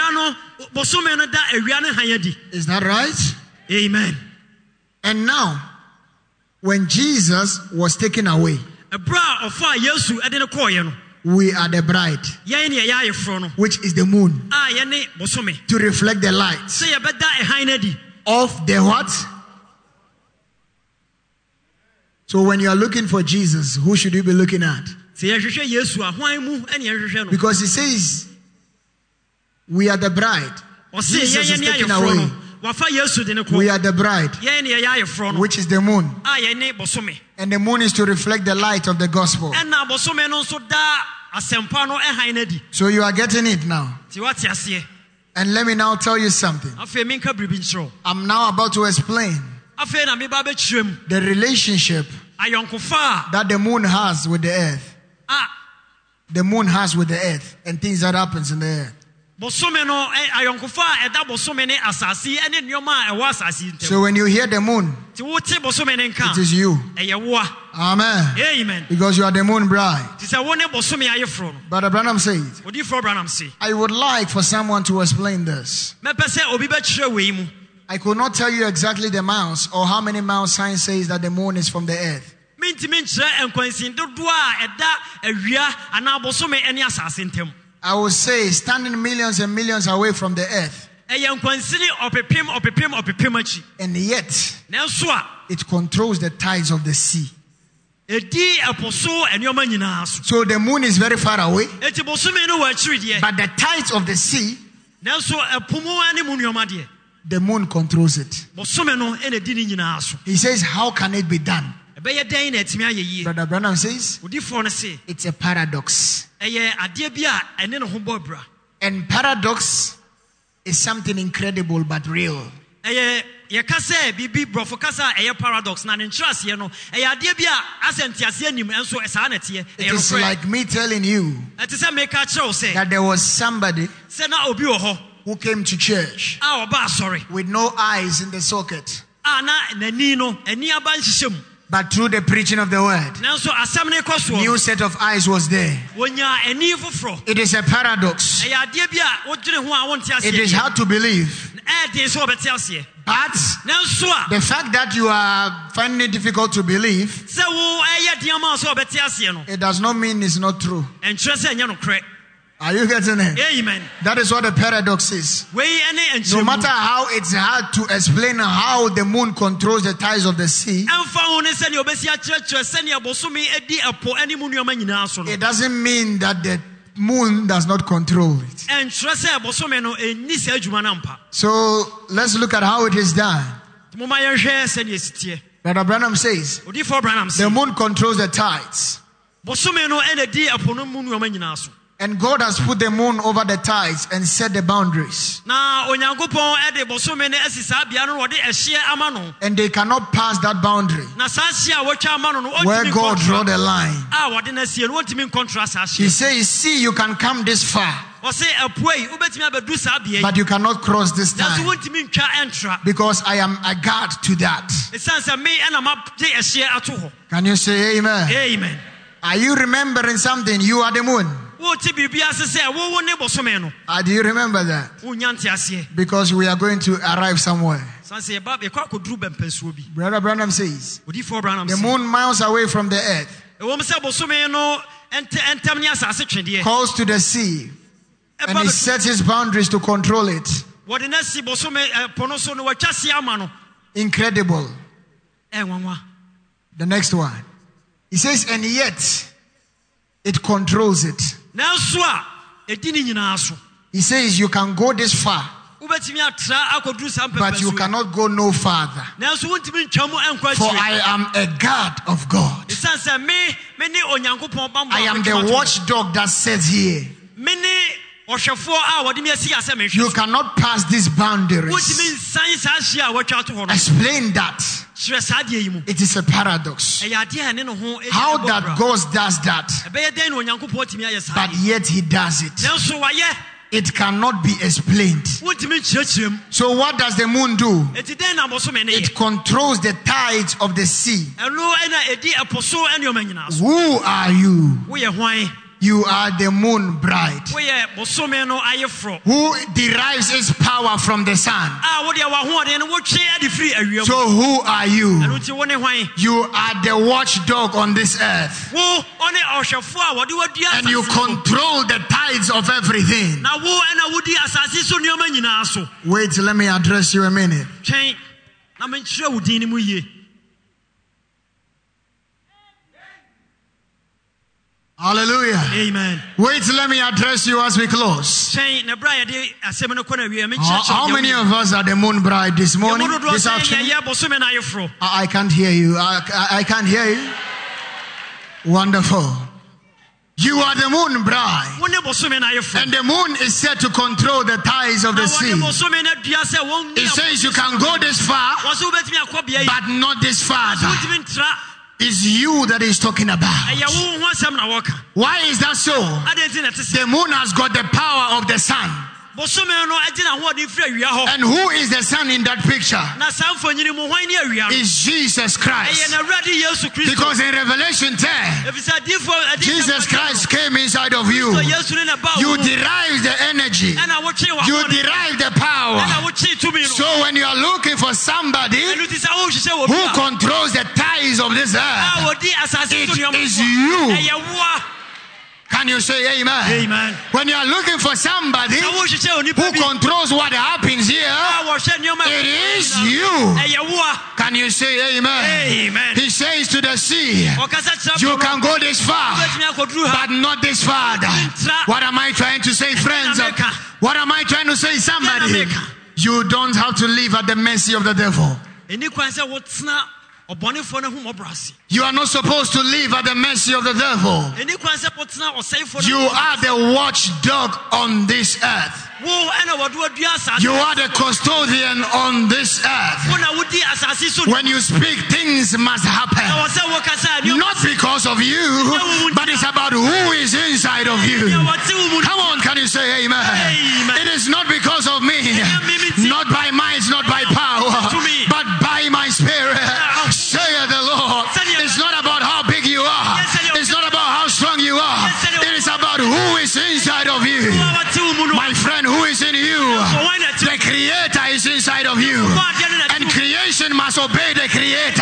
Is that right? Amen. And now, when Jesus was taken away, we are the bride, which is the moon, to reflect the light of the what? So when you are looking for Jesus, who should you be looking at? Because he says we are the bride. Jesus is taken away. We are the bride, which is the moon. And the moon is to reflect the light of the gospel. So you are getting it now. And let me now tell you something. I'm now about to explain the relationship that the moon has with the earth. The moon has with the earth and things that happens in the earth. So when you hear the moon, it is you. Amen. Amen. Because you are the moon bride. Brother Branham says, I would like for someone to explain this. I could not tell you exactly the miles or how many miles science says that the moon is from the earth. I would say standing millions and millions away from the earth. And yet, it controls the tides of the sea. So the moon is very far away. But the tides of the sea, the moon controls it. He says, how can it be done? Brother Branham says, it's a paradox. And paradox is something incredible but real. It is like me telling you that there was somebody who came to church with no eyes in the socket, but through the preaching of the word, new set of eyes was there. It is a paradox. It is hard to believe. But the fact that you are finding it difficult to believe, it does not mean it's not true. Are you getting it? Amen. That is what the paradox is. No matter how it's hard to explain how the moon controls the tides of the sea, it doesn't mean that the moon does not control it. So let's look at how it is done. Brother Branham says the moon controls the tides. And God has put the moon over the tides and set the boundaries. And they cannot pass that boundary. Where God drew the line. He says, see, you can come this far, but you cannot cross this time, because I am a God to that. Can you say amen? Amen. Are you remembering something? You are the moon. Uh, do you remember that? Because we are going to arrive somewhere. Brother Branham says, the moon miles away from the earth calls to the sea, and he sets his boundaries to control it. Incredible. The next one. He says, and yet it controls it. He says you can go this far, but you cannot go no farther. For I am a God of God. I am the watchdog that says here, you cannot pass these boundaries. Explain that. It is a paradox. How that God does that, but yet he does it. It cannot be explained. So what does the moon do? It controls the tides of the sea. Who are you? You are the moon bride, who derives its power from the sun. So who are you? You are the watchdog on this earth, and you control the tides of everything. Wait, let me address you a minute. Hallelujah. Amen. Wait, let me address you as we close. How, how many of us are the moon bride this morning, this afternoon? I, I can't hear you. I, I, I can't hear you. Wonderful. You are the moon bride, and the moon is set to control the tides of the sea. It says you can go this far, but not this far. It's you that he's talking about. Why is that so? The moon has got the power of the sun. And who is the son in that picture? Is Jesus Christ. Because in Revelation ten, Jesus Christ came inside of you. You derive the energy. You derive the power. So when you are looking for somebody who controls the tides of this earth, it is you. Can you say amen? Amen. When you are looking for somebody who controls what happens here, it is you. Can you say amen? Amen. He says to the sea, you can go this far, but not this far. What am I trying to say, friends? What am I trying to say, somebody? You don't have to live at the mercy of the devil. You are not supposed to live at the mercy of the devil. You are the watchdog on this earth. You are the custodian on this earth. When you speak, things must happen. Not because of you, but it's about who is inside of you. Come on, can you say amen? Amen. It is not because of me, not by might, not by power, but by my spirit, saith the Lord. It's not about how big you are. It's not about how strong you are. It is about who is inside of you. My friend, who is in you? The Creator is inside of you. And creation must obey the Creator.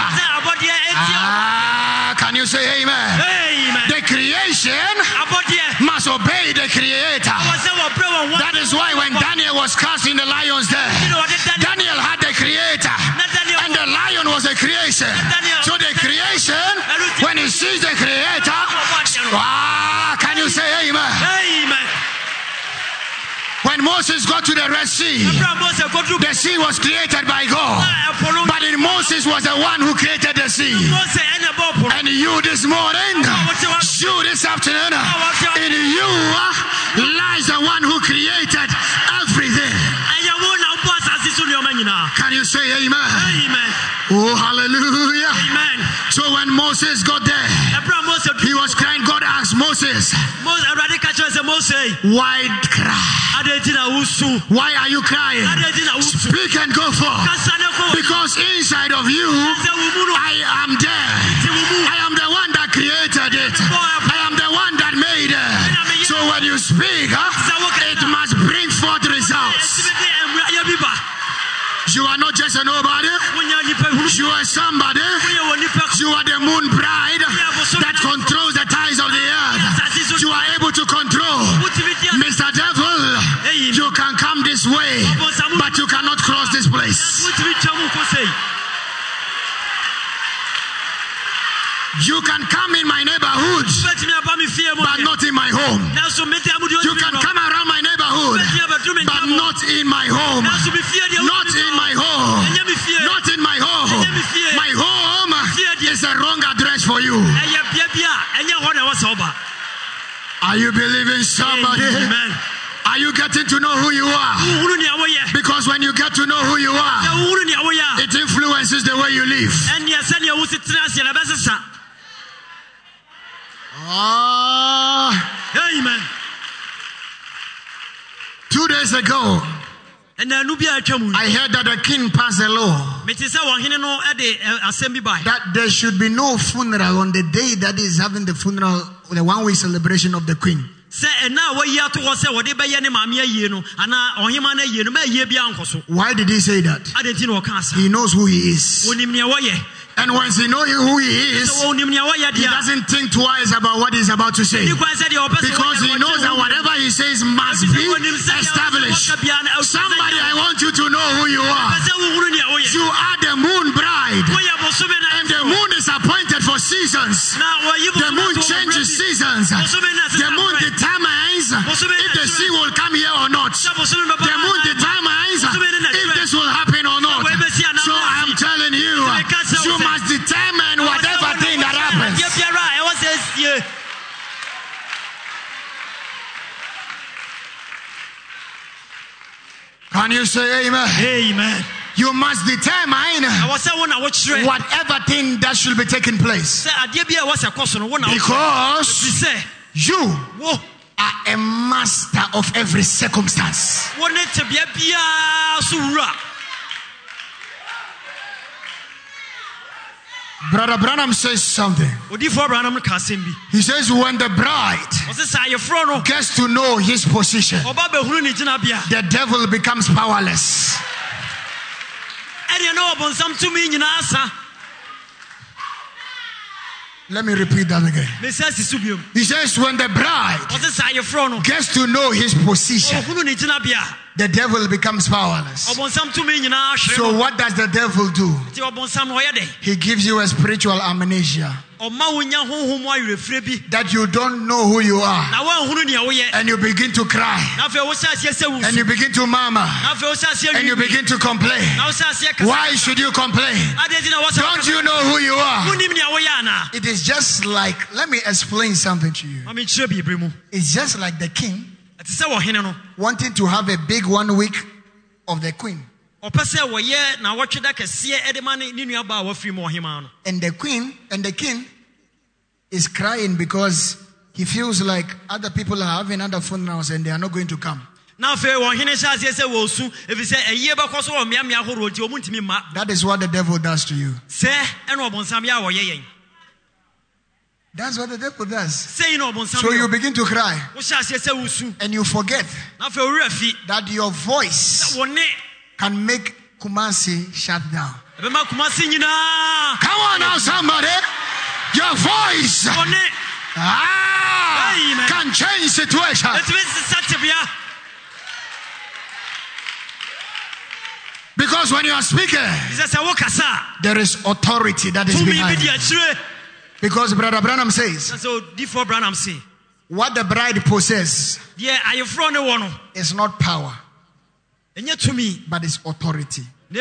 Ah, can you say amen? Amen. The creation must obey the Creator. That is why when Daniel was cast in the lion's den, Daniel had the Creator, and the lion was the creation. So the creation, when it sees the Creator, ah, can you say amen? Amen. When Moses got to the Red Sea, the sea was created by God, but in Moses was the one who created the sea. And you this morning, you this afternoon, in you say amen? Amen. Oh, hallelujah. Amen. So when Moses got there, he was crying. God asked Moses, why cry? Why are you crying? Speak and go forth. Because inside of you, I am there. I am the one that created it. I am the one that made it. So when you speak, it must bring forth results. You are not just a nobody. You are somebody. You are the moon bride that controls the tides of the earth. You are able to control. Mister Devil, you can come this way, but you cannot cross this place. You can come in my neighborhood, but not in my home. You can come around my neighborhood, but not in my home. Not in my home. Not in my home. My home is the wrong address for you. Are you believing somebody? Amen. Are you getting to know who you are? Because when you get to know who you are, it influences the way you live. Ah, amen. Two days ago, I heard that the king passed a law that there should be no funeral on the day that is having the funeral, the one week celebration of the queen. Why did he say that? He knows who he is. And once he knows who he is, he doesn't think twice about what he's about to say. Because he knows that whatever he says must be established. Somebody, I want you to know who you are. You are the moon bride. And the moon is appointed for seasons. The moon changes seasons. The moon determines if the sea will come here or not. The moon determines if this will happen or not. So I'm telling you, you must determine whatever thing that happens. Can you say amen? Amen. You must determine whatever thing that should be taking place. Because you are a master of every circumstance. Brother Branham says something. He says when the bride gets to know his position, the devil becomes powerless. Let me repeat that again. He says when the bride gets to know his position, the devil becomes powerless. So what does the devil do? He gives you a spiritual amnesia. That you don't know who you are. And you begin to cry. And you begin to murmur. And you begin to complain. Why should you complain? Don't you know who you are? It is just like, let me explain something to you. It's just like the king wanting to have a big one week of the queen. And the queen and the king is crying because he feels like other people are having other funerals and they are not going to come. That is what the devil does to you. That's what the devil does. So you begin to cry. And you forget that your voice can make Kumasi shut down. Come on now, somebody. Your voice ah, can change situation. Because when you are speaking, there is authority that is behind. Because Brother Branham says, what the bride possesses is not power, but it's authority.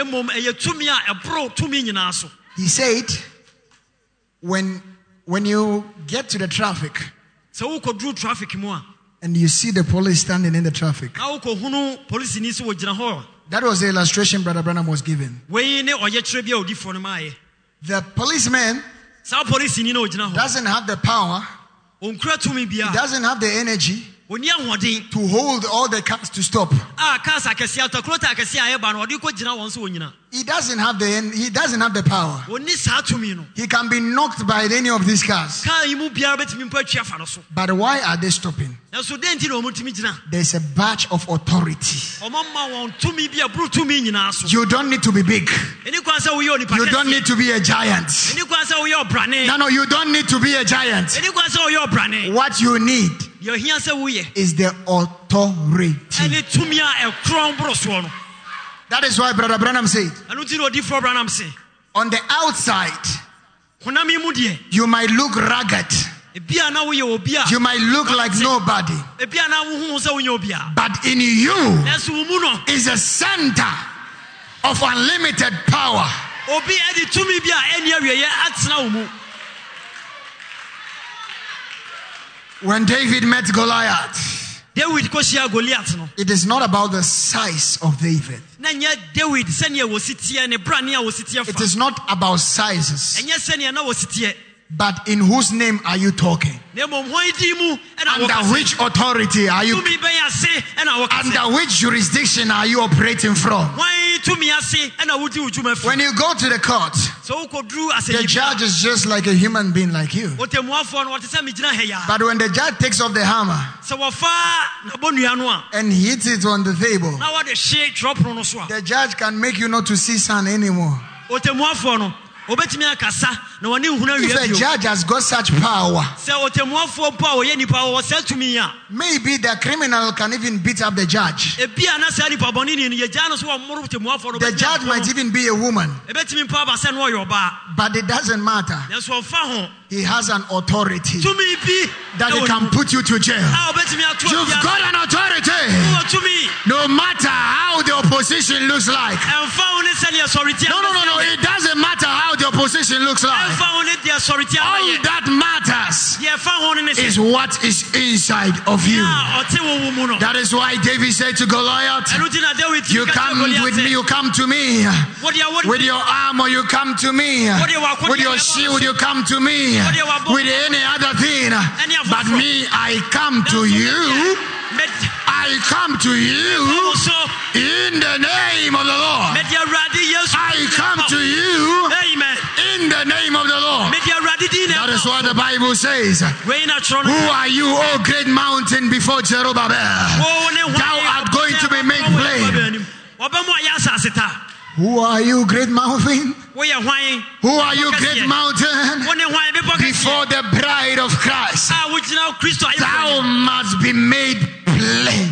He said, when, when you get to the traffic and you see the police standing in the traffic, That was the illustration Brother Branham was giving. The policeman doesn't have the power, he doesn't have the energy to hold all the cars to stop. He doesn't have the he doesn't have the power. He can be knocked by any of these cars. But why are they stopping? There's a badge of authority. You don't need to be big. You don't need to be a giant. No, no, you don't need to be a giant. What you need is the authority. That is why Brother Branham said, on the outside, you might look ragged. You might look like nobody. But in you is a center of unlimited power. When David met Goliath, it is not about the size of David. It is not about sizes. But in whose name are you talking? Under which authority are you? Under which jurisdiction are you operating from? When you go to the court, the judge is just like a human being like you. But when the judge takes off the hammer and hits it on the table, the judge can make you not to see sun anymore. If a judge has got such power, maybe the criminal can even beat up the judge. The judge might even be a woman, but it doesn't matter. He has an authority that he can put you to jail. You've got an authority. No matter how the opposition looks like. No, no, no, no. It doesn't matter how the opposition looks like. All that matters is what is inside of you. That is why David said to Goliath, you come with me, you come to me. With your armor, you come to me. With your shield, you come to me. With any other thing, but me, I come to you. I come to you in the name of the Lord. I come to you in the name of the Lord. That is what the Bible says. Who are you, O great mountain before Zerubbabel? Thou art going to be made plain. Who are you, great mountain? Who are you, great mountain? Before the bride of Christ, thou must be made plain.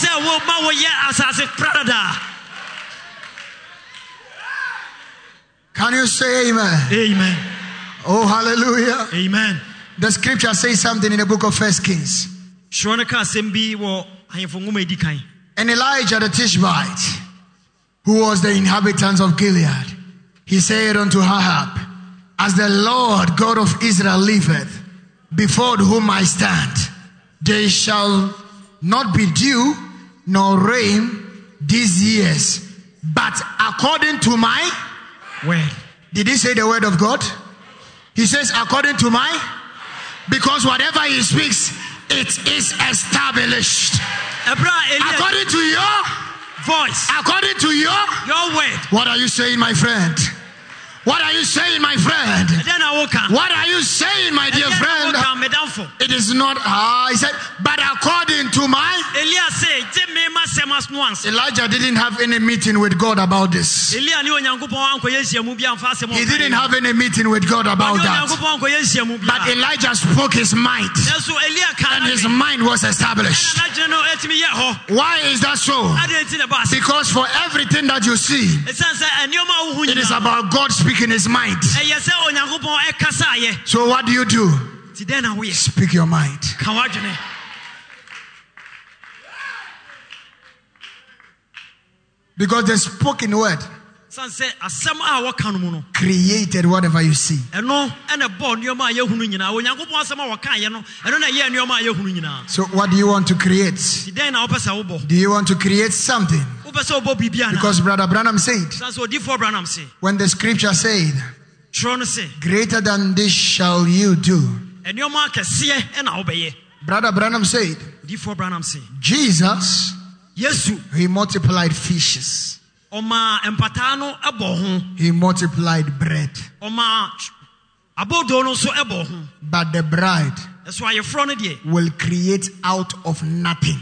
Can you say amen? Amen. Oh, hallelujah. Amen. The scripture says something in the book of First Kings. And Elijah the Tishbite, who was the inhabitants of Gilead, he said unto Ahab, as the Lord God of Israel liveth, before whom I stand, there shall not be dew nor rain these years, but according to my word. Did he say the word of God? He says according to my, because whatever he speaks, it is established. According to your voice, according to your your word. What are you saying, my friend? What are you saying, my friend? What are you saying, my dear friend? It is not, ah, he said, but according to my. Elijah didn't have any meeting with God about this. He didn't have any meeting with God about that. But Elijah spoke his mind, and his mind was established. Why is that so? Because for everything that you see, it is about God speaking in his mind. So what do you do? Speak your mind. Because the spoken word created whatever you see. So what do you want to create? Do you want to create something? Because Brother Branham said, when the scripture said, greater than this shall you do. Brother Branham said, Jesus, he multiplied fishes. He multiplied bread. But the bride will create out of nothing.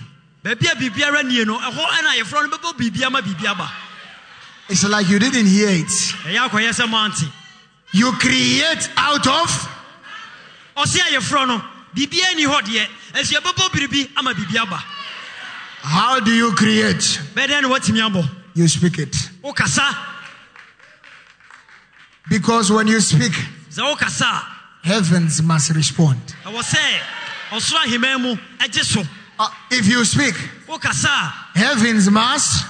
It's like you didn't hear it. You create out of. How do you create? You speak it. Because when you speak, heavens must respond. Uh, if you speak, heavens must.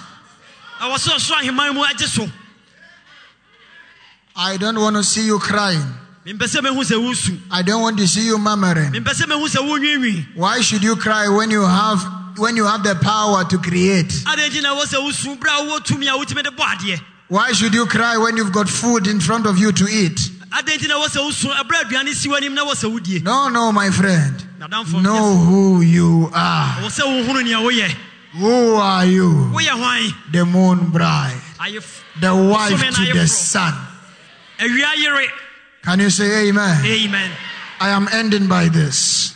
I don't want to see you crying. I don't want to see you murmuring. Why should you cry when you have when you have the power to create? Why should you cry when you've got food in front of you to eat? No, no, my friend. Know who you are. Who are you? The moon bride. The wife to the sun. Can you say amen? Amen. I am ending by this.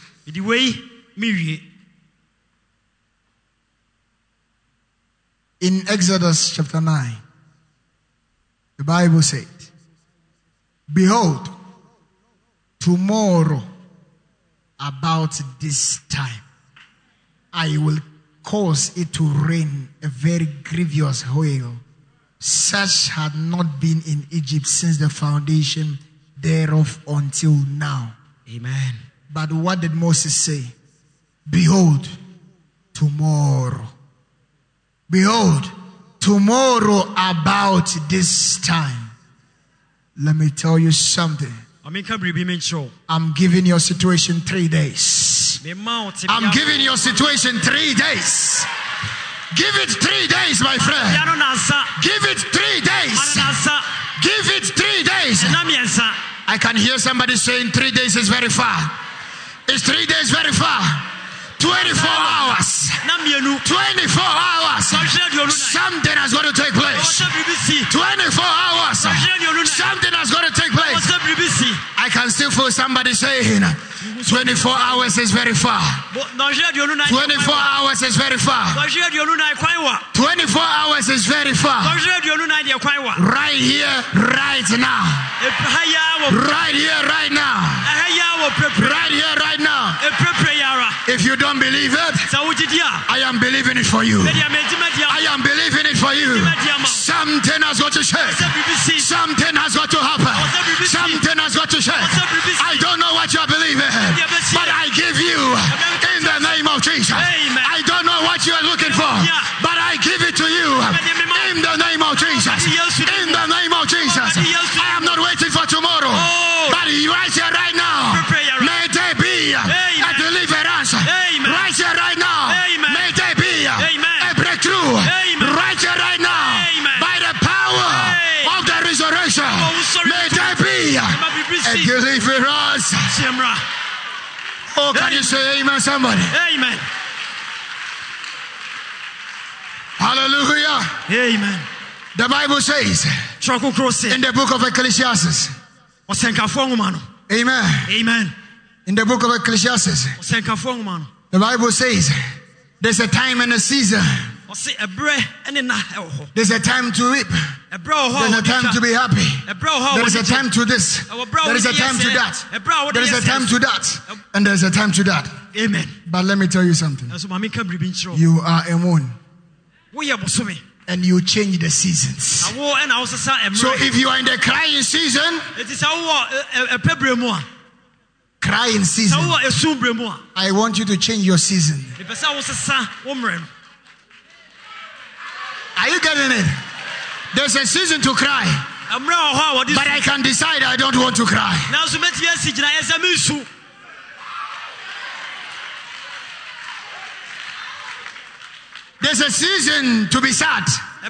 In Exodus chapter nine, the Bible said, behold, tomorrow about this time, I will cause it to rain a very grievous hail, such had not been in Egypt since the foundation thereof until now. Amen. But what did Moses say? Behold, tomorrow. Behold, tomorrow about this time. Let me tell you something. I'm giving your situation three days. I'm giving your situation three days. Give it three days, my friend. Give it three days. Give it three days. I can hear somebody saying three days is very far. Is three days very far? twenty-four hours. twenty-four hours. Something has got to take place. twenty-four hours. Something has got to take place. I can still feel somebody saying twenty-four hours is very far. twenty-four hours is very far. twenty-four hours is very far. Right here, right now. Right here, right now. Right here, right now. If you don't believe it, I am believing it for you. I am believing it for you. Something has got to change. Something has got to happen. Something has got to change. I don't know what you are believing, but I give you in the name of Jesus. I don't know what you are looking for, but I give it to you in the name of Jesus. In the name of Jesus. I am not waiting for tomorrow, but right here, right now, may there be a deliverance. Right here, right now, may there be a breakthrough. Right here, right now, by the power of the resurrection, may there be a deliverance. Oh, can you say amen, somebody? Amen. Hallelujah. Amen. The Bible says in the book of Ecclesiastes. Amen. Amen. In the book of Ecclesiastes, the Bible says there's a time and a season. There's a time to reap. There's a time to be happy. There is a time to this. There is a time to that. There is a time to that. And there's a time to that. Amen. But let me tell you something. You are a moon. And you change the seasons. So if you are in the crying season, crying season, I want you to change your season. Are you getting it? There's a season to cry, but I can decide I don't want to cry. There's a season to be sad.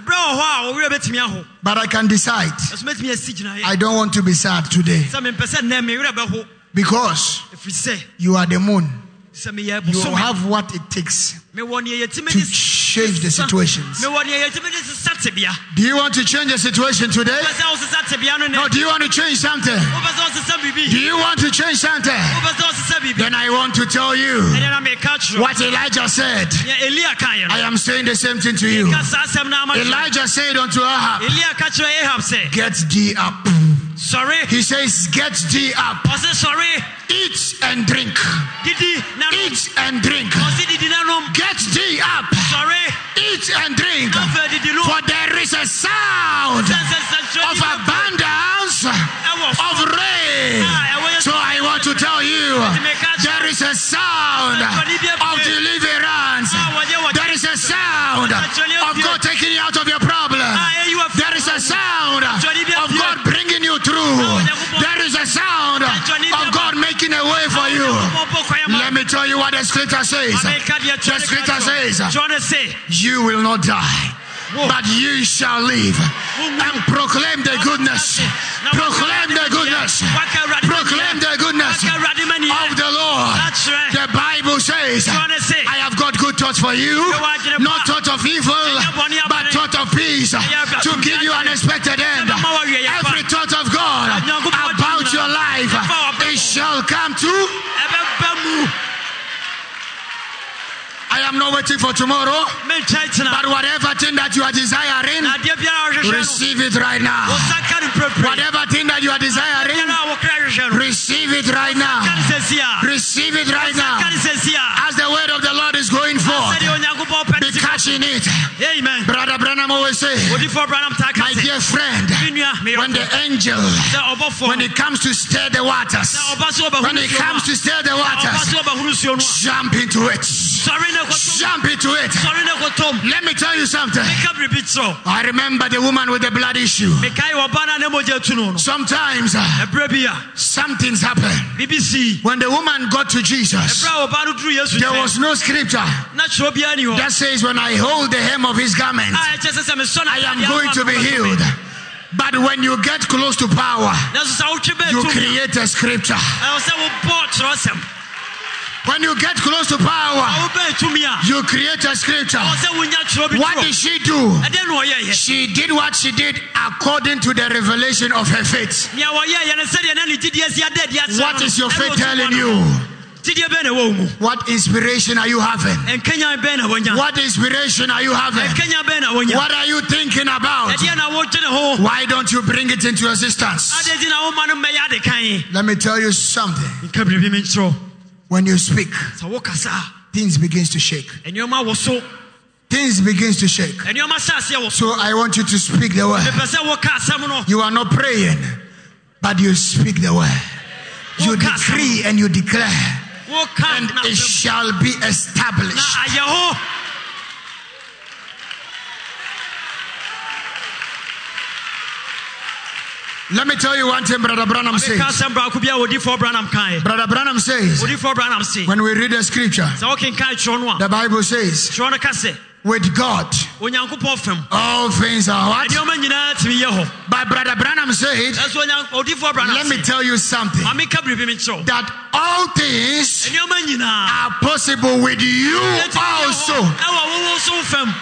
But I can decide. I don't want to be sad today. Because you are the moon. You have what it takes to change the situations. Do you want to change the situation today? No, do you want to change something? Do you want to change something? Then I want to tell you what Elijah said. I am saying the same thing to you. Elijah said unto Ahab, get thee up. Sorry. He says, get thee up. Sorry. Eat and drink. Eat and drink. Get thee up. Sorry. Eat and drink. For there is a sound of abundance of rain. So I want to tell you, there is a sound of deliverance. There is a sound of God taking you out of your problem. There is a sound of God bringing you through. There is a sound of God making a way for you. Let me tell you what the scripture says. The scripture says, you will not die, but you shall live and proclaim the goodness. Proclaim the goodness. Proclaim the goodness of the Lord. The Bible says, I have got good thoughts for you, not thoughts of evil, but thoughts of peace, to give you an expected end. Every thought of God about your life, it shall come to. I am not waiting for tomorrow, but whatever thing that you are desiring, receive it right now. Whatever thing that you are desiring, receive it right now. Receive it right now. As the word of the Lord is going forth, be catching it. Amen. Brother Branham always say, my dear friend, when the angel, when it comes to stir the waters, when it comes to stir the waters, jump into it. Jump into it. Let me tell you something. I remember the woman with the blood issue. Sometimes uh, something's happened. When the woman got to Jesus, there was no scripture that says, when I hold the hem of his garment, I am going to be healed. But when you get close to power, you create a scripture. When you get close to power, you create a scripture. What did she do? She did what she did according to the revelation of her faith. What is your faith telling you? What inspiration are you having? What inspiration are you having? What are you thinking about? Why don't you bring it into existence? Let me tell you something. When you speak, things begins to shake. Things begins to shake. So I want you to speak the word. You are not praying, but you speak the word. You decree and you declare, and it shall be established. Let me tell you one thing Brother Branham says. Brother Branham says, when we read the scripture, the Bible says, with God, all things are what? But Brother Branham said, let me tell you something, that all things are possible with you also.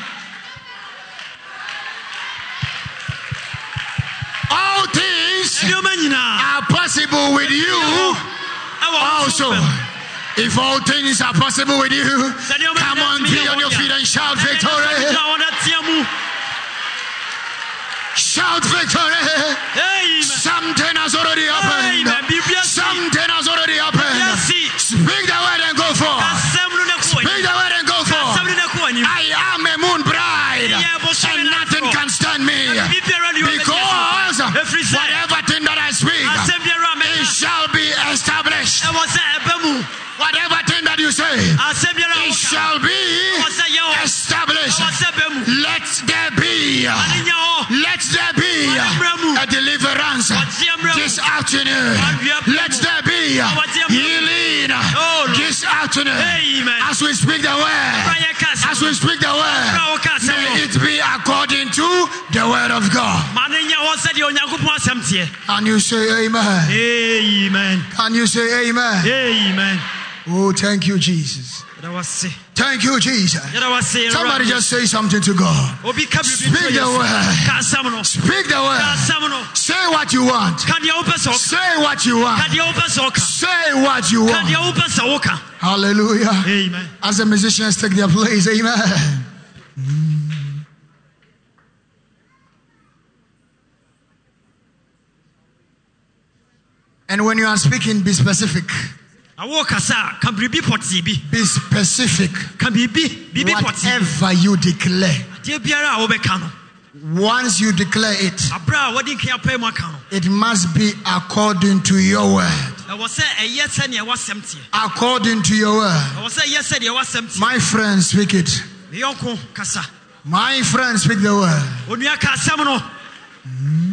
All things are possible with you also. If all things are possible with you, come on, be on your feet and shout victory. Shout victory. Something has already happened. Something has already happened. Speak the word and go forth. Speak the word and go forth. I am a moon bride, and nothing can stand me, because whatever thing that I speak, it shall be established. Whatever thing that you say, it shall be established. Let there be, let there be a deliverance this afternoon. Let there be healing this afternoon. As we speak the word, as we speak the word, the word of God. And you say amen. Amen. Can you say amen? Amen. Oh, thank you, Jesus. Thank you, Jesus. Somebody just say something to God. Speak the word. Speak the word. Say what you want. Say what you want. Say what you want. Hallelujah. Amen. As the musicians take their place, amen. And when you are speaking, be specific. Be specific. Whatever you declare, once you declare it, it must be according to your word. According to your word. My friend, speak it. My friend, speak the word. Mm.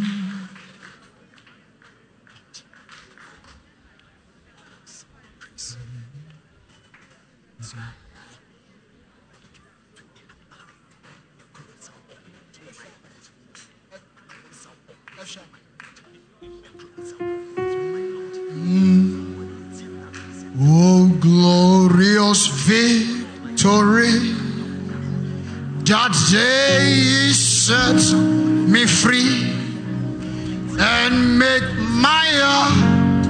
Oh, glorious victory, that day set me free and make my heart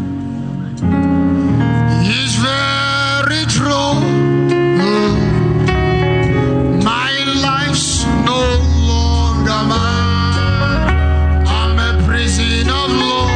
is very true. My life's no longer mine. I'm a prisoner of law.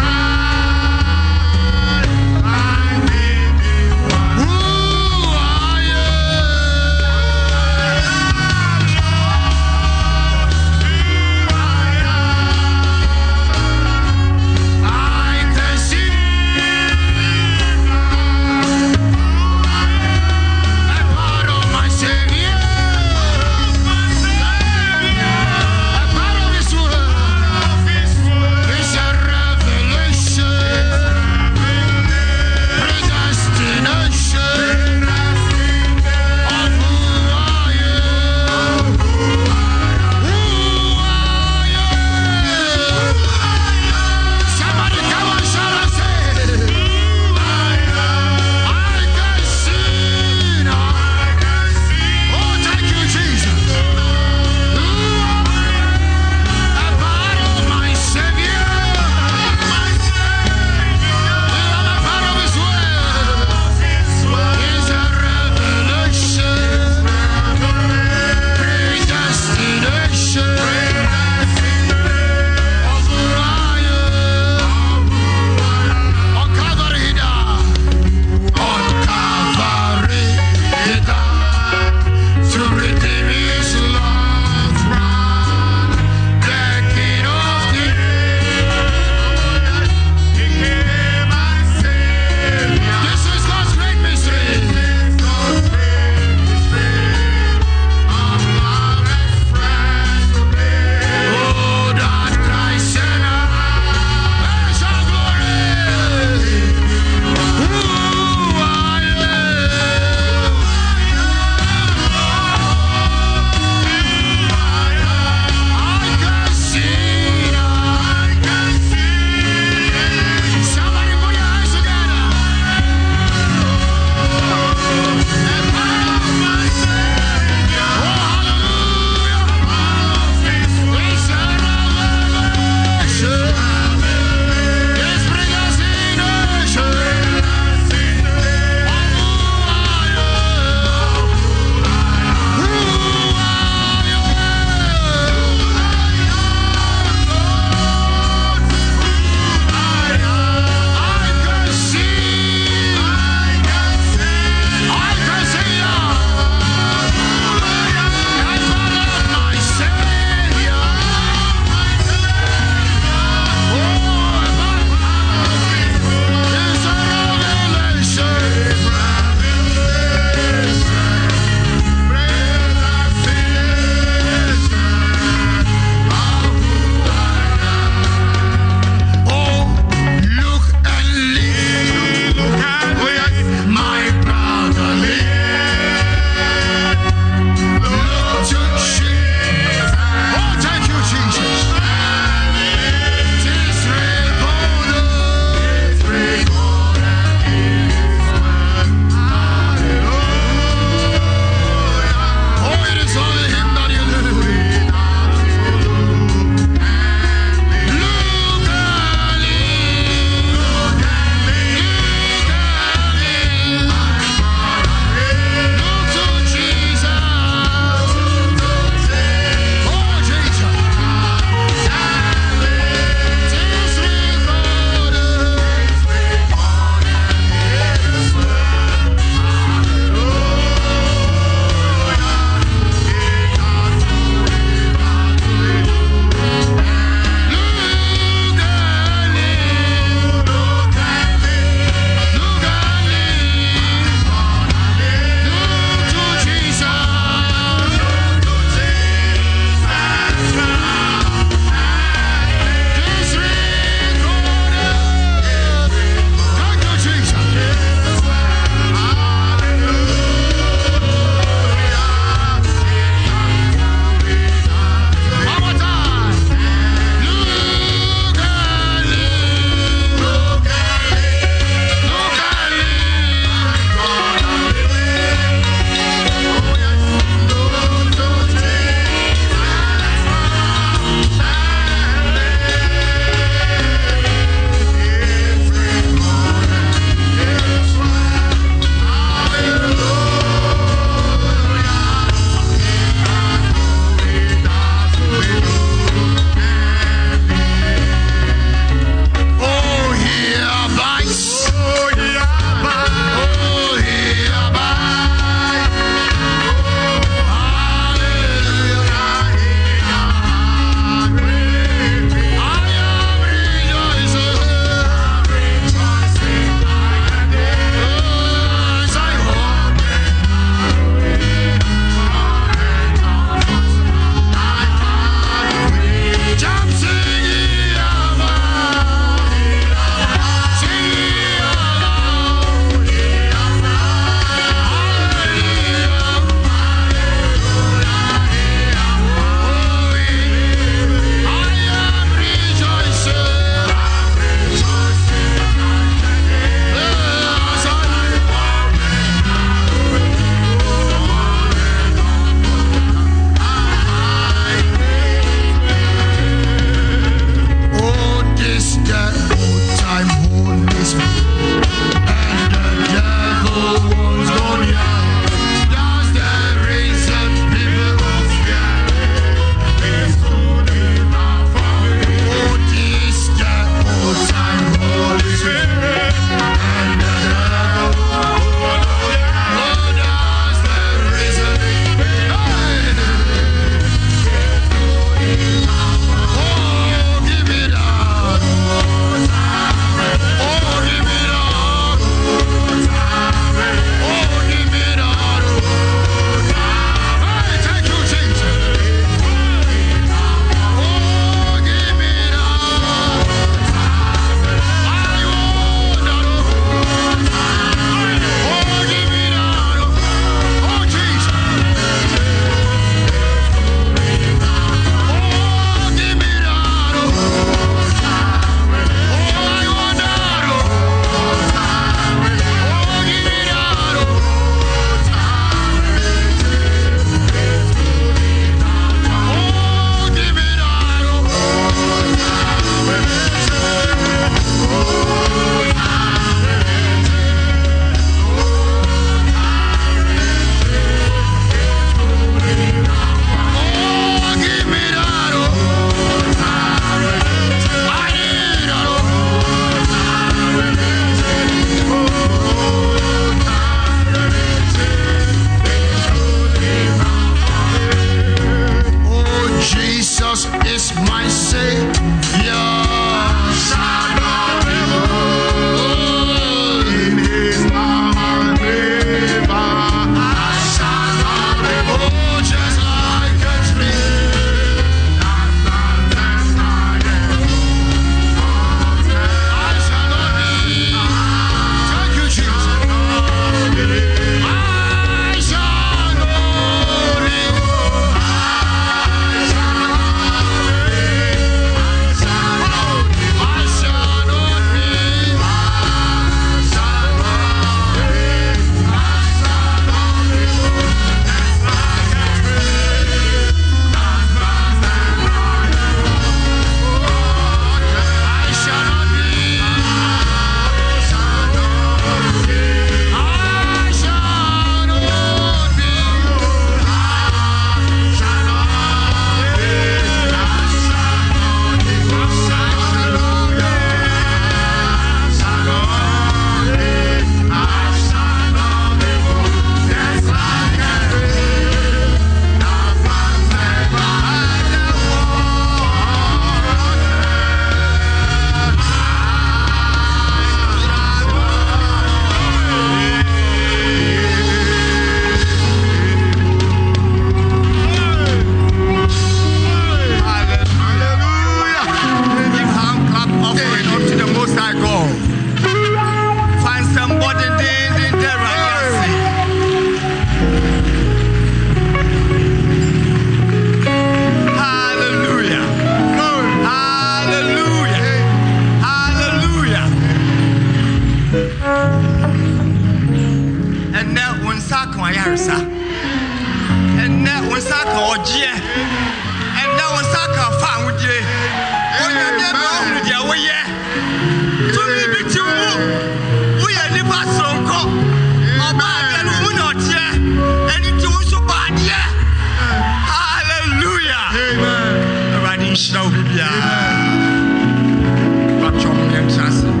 and now one sack on Yarsa, and now one sack or Gia, and now one sack of farm with you. Oh, you're never with your way. To me, be too. We are the pass on call. Oh, my God, we're not here. And it was so bad, yeah. Hallelujah. Amen. Riding snow, yeah. But you're not trusting.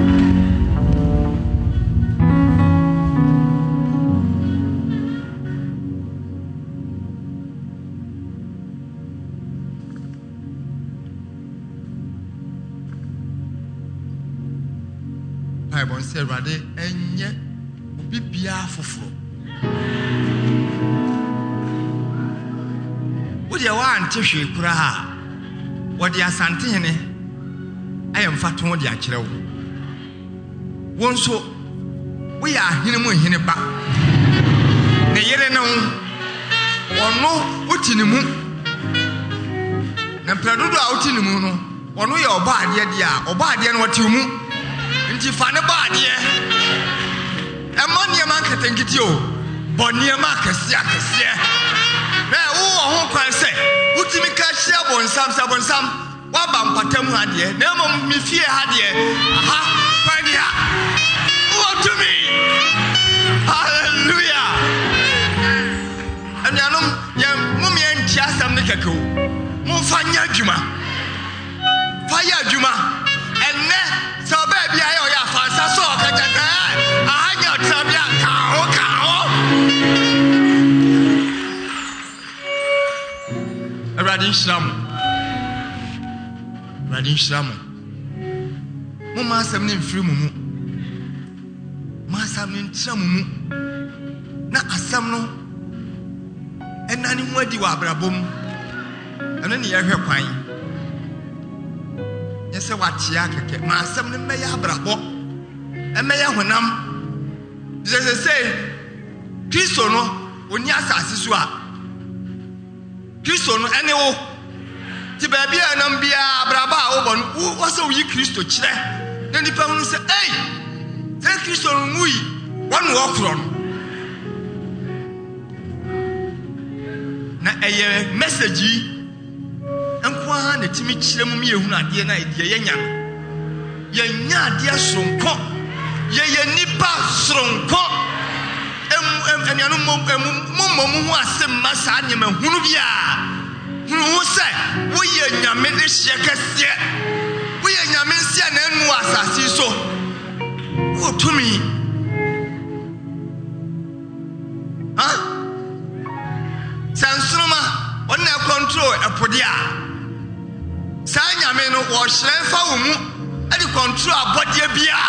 Bible says, "Rather, and yet, be biaful." What you want to show Kura? What you are Santini? I am fat on the actual. One so we are Hinimu Hiniba. The Yereno or no, what in the moon? And Pradudo out in the moon, or no, your bad yet, or bad yet, what you move. Nti fane ba de e ma ne ma ketenkiti o bo ne ma kase akase na wo ho kwan se utimi ka hia bonsam sa bonsam wa ba mpatam ha de na mo mi fie ha de aha kwani ha wo to me hallelujah ananom ya mo mi anti asam ne keke o mo fa nya adwuma fa ya adwuma enne so baby ayo ya fansa so okajaka ahanya otabia kaho kaho Radin Shram Radin Shram mo ma asam ne mfiri mu mu ma asam ne ntram mu na asam no enani mu adi wa abrabom eno ne ye hwe kwan Yes, what Chiaka, my son, and may have brabo, and may have honam. There's a say, Crisono, when Yasa Sisua Crisono, and oh, Tibabia and Ambia Braba, Oban, who was a weak Christo Chile. Then the pound said, hey, thank you so much. One walk from na a message. And the timid children, you not dear night, ye yan. Ye not dear sonko. Ye ye nipa sonko. And your mum was a massanim and Hunubia. Who said, we are Yamin Shakes yet. We are Yamin Sian and was as he so. Oh, to me. Huh? Sansoma, on their control, a podia. Sanya meno was fa umu and the control body bia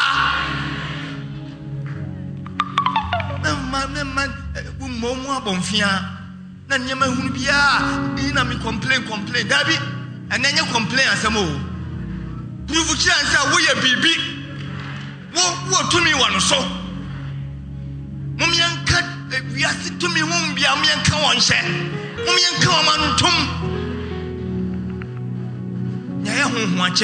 man man momo bonfia na nyama hunu bia na me complain complain dabi and then you complain asemo prove chance we ya bibi wo wo to me one so mum yanka we are to me mum bia mum yanka won hye mum yanka o mantum Yaya Hunwache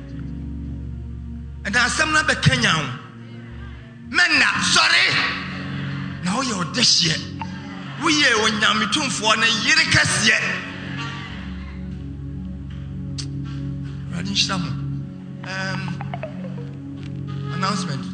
and I some number Kenyan Menna, sorry. Now you're this year. We are when Yamitun for a year yet. Running some um announcement.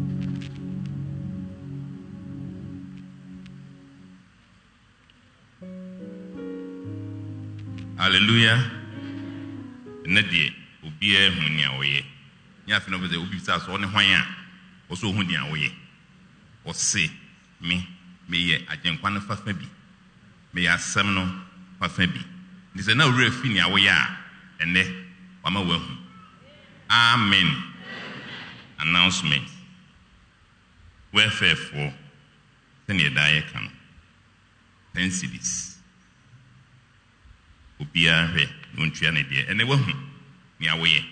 Hallelujah. Nedie obi e hu nia woye nya fe no be obi sa so ne hwan a wo so hu nia woye wo se me me ye agenkwa no fafa bi me ya asem no fafa bi ni se na wura fi nia woye a ene wama wa hu amen announcement welfare for senior daye kan ten cities obia hwe nontua ne de ene wahu ni awoye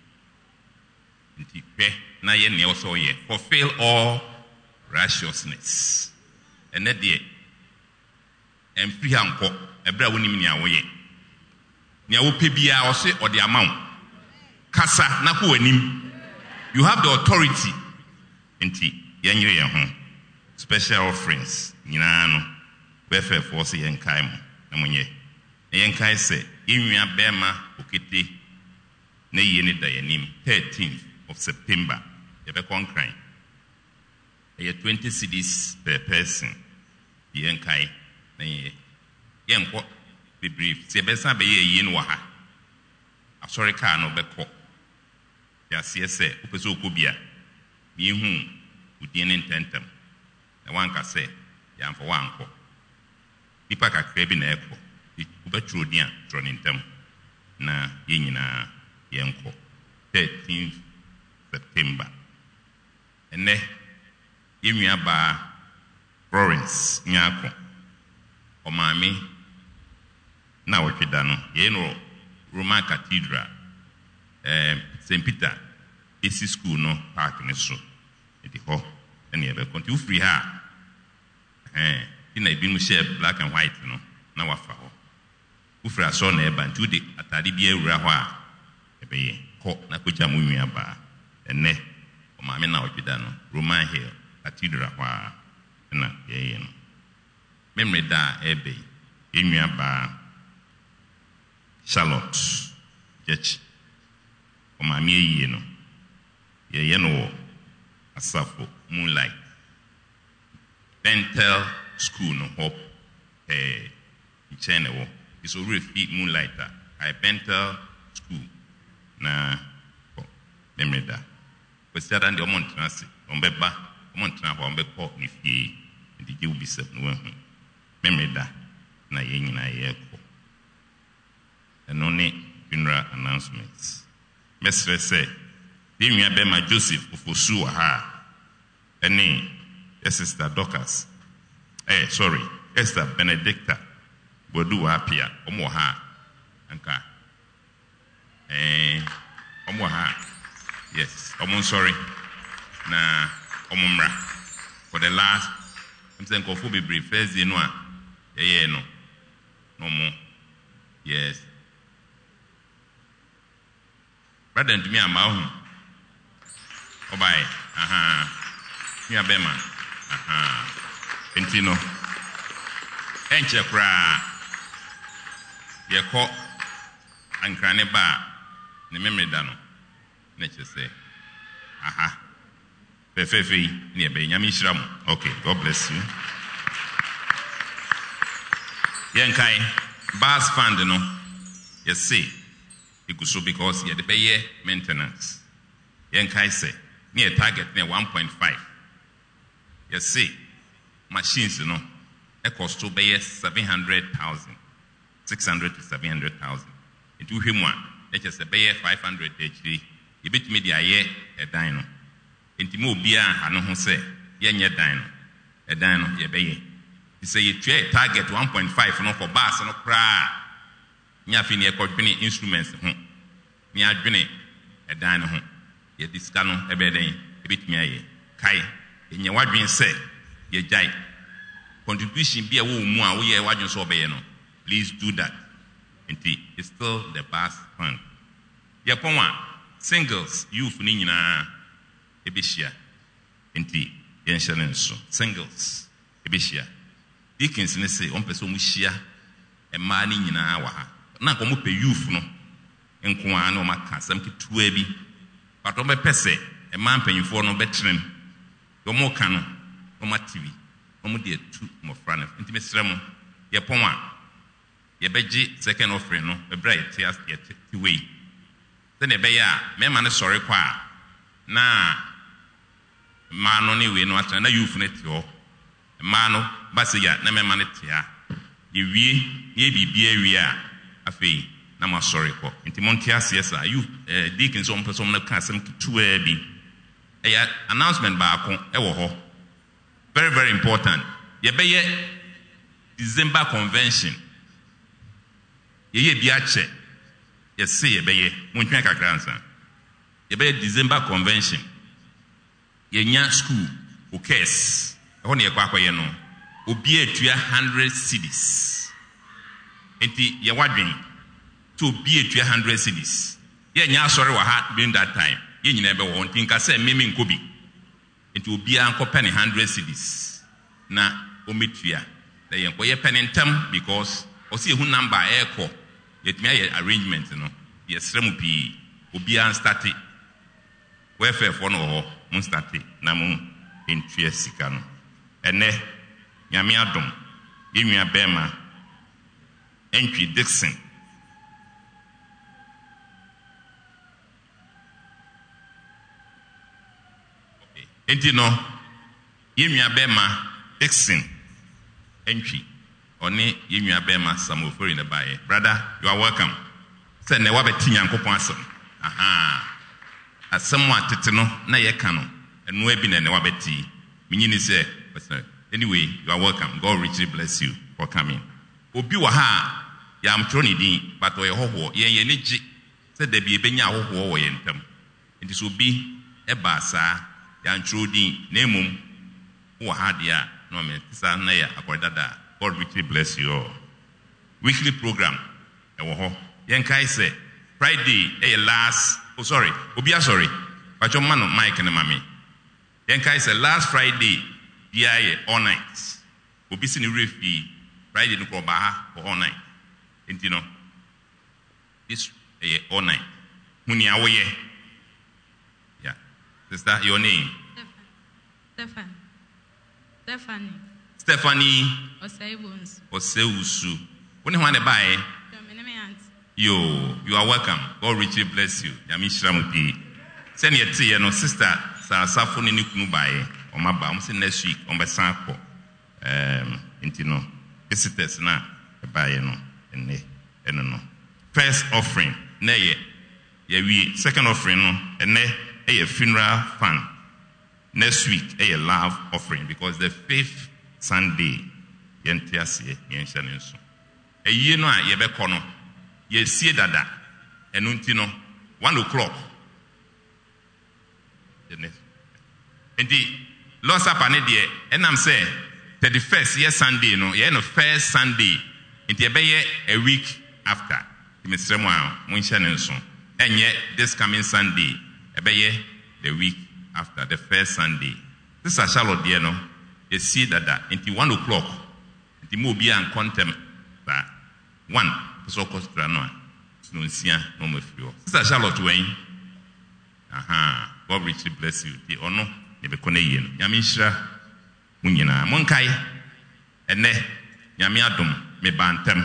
nti hwe na ye ne oso ye fulfill all righteousness ene de empi hanko ebra wonim ni awoye ni awope bia o se ode amawo kasa na ko wanim you have the authority nti ye nyire ye ho special offerings nyina no befe force yen kai mo na monye yen kai se yenwia bema okete na yie ne da yanim thirteenth of September ye be konkran ye twenty cedis per person yen kai na ye yen ko be brief se be sa be ye yin wa ha asori ka no be ko ya se se opeso okobia mi hu udin intentam na wanka se ya mfo wanko nipa kakra bi na ekọ ubetro dia tro nintam na yenyina yenko thirteenth September ene yenwia ba Florence nyako omami na wotweda no ye no Roman Cathedral eh Saint Peter esi school no park ne so edi ho ene ebe konti free ha eh ina ibi mu share black and white no na wafa ho ufra so na eba ntu de atade bi awura ho a ebe ye ko na koja mu nwia ba ene o ma me na odwida no Roman Hill Cathedral ho a na ye ye no memory da ebe enwia ba Charlotte Church o ma me ye no ye ye no asafo Moonlight Bentel School no hope eh Channel is already feed Moonlight I Bentel School na oh, memory da but that and the montrance on beba montrance on be ko ni fie ndi je ubi se no hu memory da na ye nyina ye ko eno ne funeral announcements mesre say the nwa be ma Joseph ofosu wa ha ene Sister Dorcas eh sorry Esther Benedicta bodu wa apia omo ha anka eh omo ha yes omo sorry na omo mra for the last I'm saying ko fu be brief first day no a eh no no mo yes brother ntumi ama hu obai aha mi abema aha entino enche kra ye ko ankrane ba ne memory da no na che say aha perfefi ne be nyame hira mo okay god bless you yen kai bas fund no ye say ikuso because ye de be maintenance yen kai say near target near one point five you see machines no it cost to be seven hundred thousand six hundred to seven hundred thousand into him one it just be five hundred H D you bit media ye a dino into mo bia ano ho say ye nye dino a dino ye be ye you say you target one point five no for bus no cra nya fi ne ekwadwene instruments ho nya adwene a dino ho ye diska no ebe den e bitimi aye kai enye wadwen se ye jai contribution bia wo mu a wo ye wadwen so obeye no please do that enti it's still the past fund ye ponwa singles youth ni nyina ebehia enti ye nhyene so singles ebehia deacons ne say on person mu hia e ma ni nyina wa ha na ko mo pe youth no enko an o maka sam kitua bi pato be pese e ma mpanyifo no betrem yo mo ka no o ma T V o mo de tu mo frana enti mesrem ye pon a ye beji second offering no be bra ye tias ye ti we then e be ya me ma ne sori kwa na ma no ne we no atra na youth ne ti ho ma no ba se ya na me ma ne tia ye wie ye bibia wie a afei na ma sorry ko enti montias yes are you deacons on person na ka sem tuwa bi e announcement ba ko e wo ho very very important ye be ye December convention ye ye bi a che ye say ye be ye montwa kakra nsa ye be December convention ye nya school o case e ho ne ye kwa akwaye no obi atua one hundred cedis enti ye wadwen to be a two hundred cities. Ye nya sorry wa ha during that time. Ye nyina be won tinka say meme nkobi. It will be anko penny one hundred cities. na ometua na yen ko ye penentem because o see hu number e ko yetumi aye arrangement no yesrem pi obi an start welfare for no ho mun start na mun entua sika no ene nyame adom yenua bema entwi Dixon enti no yenua bema Dixon entry oni yenua bema samofori na bae brother you are welcome send ne wabeti nyankopon asem aha asem wa tete no na ye ka no enu abi na ne wabeti minyini say anyway you are welcome god richly bless you for coming obi wa ha ya amtro ni din but o ye hoho yen ye ne gi se da bi ebenya hoho wo ye ntam enti so bi e ba sa ya ntro din na emum wo ha dia no me sa na ya akodada god richly bless you all weekly program e wo ho yen kai say Friday e last oh sorry obi sorry but your man Mike and mami yen kai say last Friday dia ye all night obi si ni refi Friday no ko ba ha for all night enti no this e all night huni awoye yeah sister your name Stephanie Stephanie Stephanie Oseibuns Oseusu when one buy yo you are welcome god richly bless you yami shiramupi send your tea no sister sa safo ni kunu bae o maba am say next week on be san ko um intino visitors na bae no enne eno no first offering na ye ye wi second offering no enne e ye funeral fund next week e ye love offering because the fifth Sunday yentiase yen shanenso e yie no a ye be kɔ no ye sie dada enu nti no one o'clock enti Lord's Supper ne de enam say thirty-first year Sunday no ye no first Sunday enti e be ye a week after imesremo a mun shanenso enye this coming Sunday e be ye the week after the first Sunday this is Charlotte de no ye sie dada enti one o'clock enti mo bi an contem ba one so kostra no no sia no mafio sister Charlotte wen aha god richly bless you the ono ne be kona yie no nyame nhira munyina monkai ene nyame adom me bantem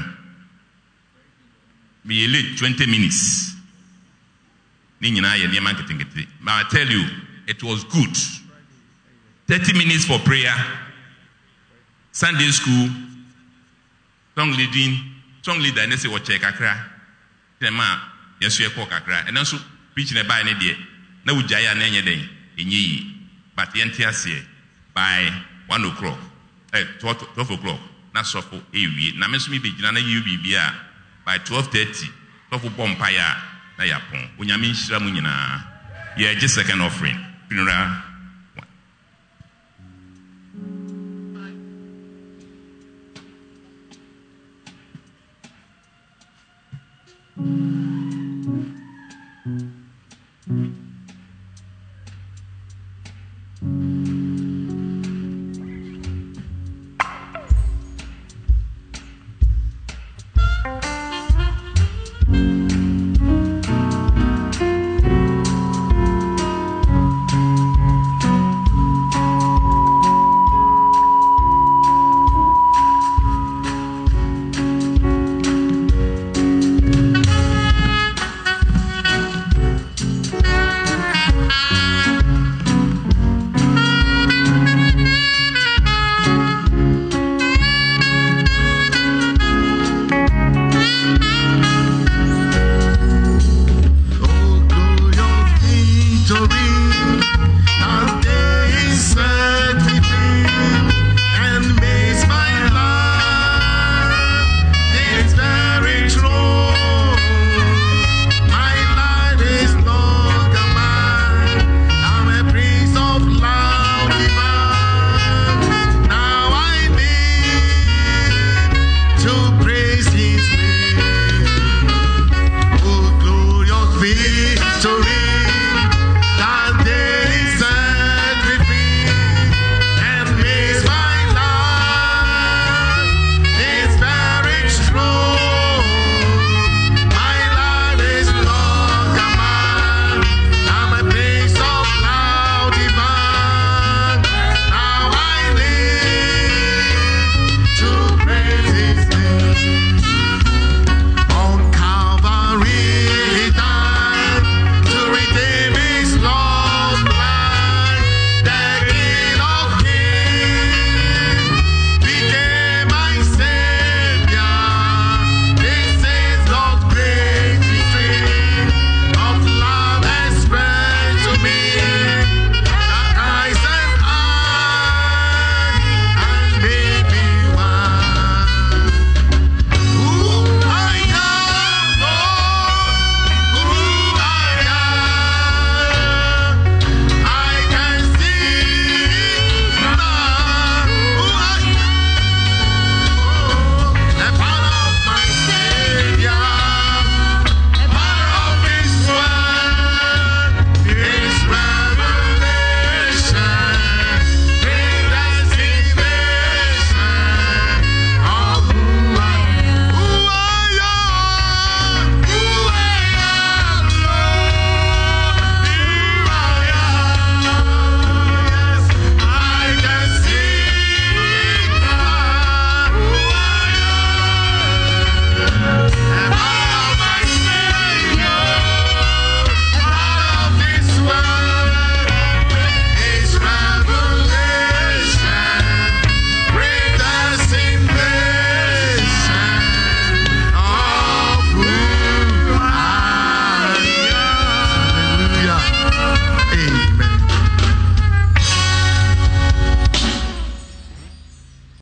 me yele twenty minutes ni nyina ye ne man ketenkete but I tell you it was good thirty minutes for prayer Sunday school song leading song leader ne say wo check kakra tema yesu e ko kakra and also preach na by ne de na wujaya na enye den enye yi but yente ase by one o'clock eh twelve o'clock na sofo ewie na me so me begina na yi bibia by twelve thirty sofo bompa ya na yapon onyame nhira mu nyina ye je second offering funeral one.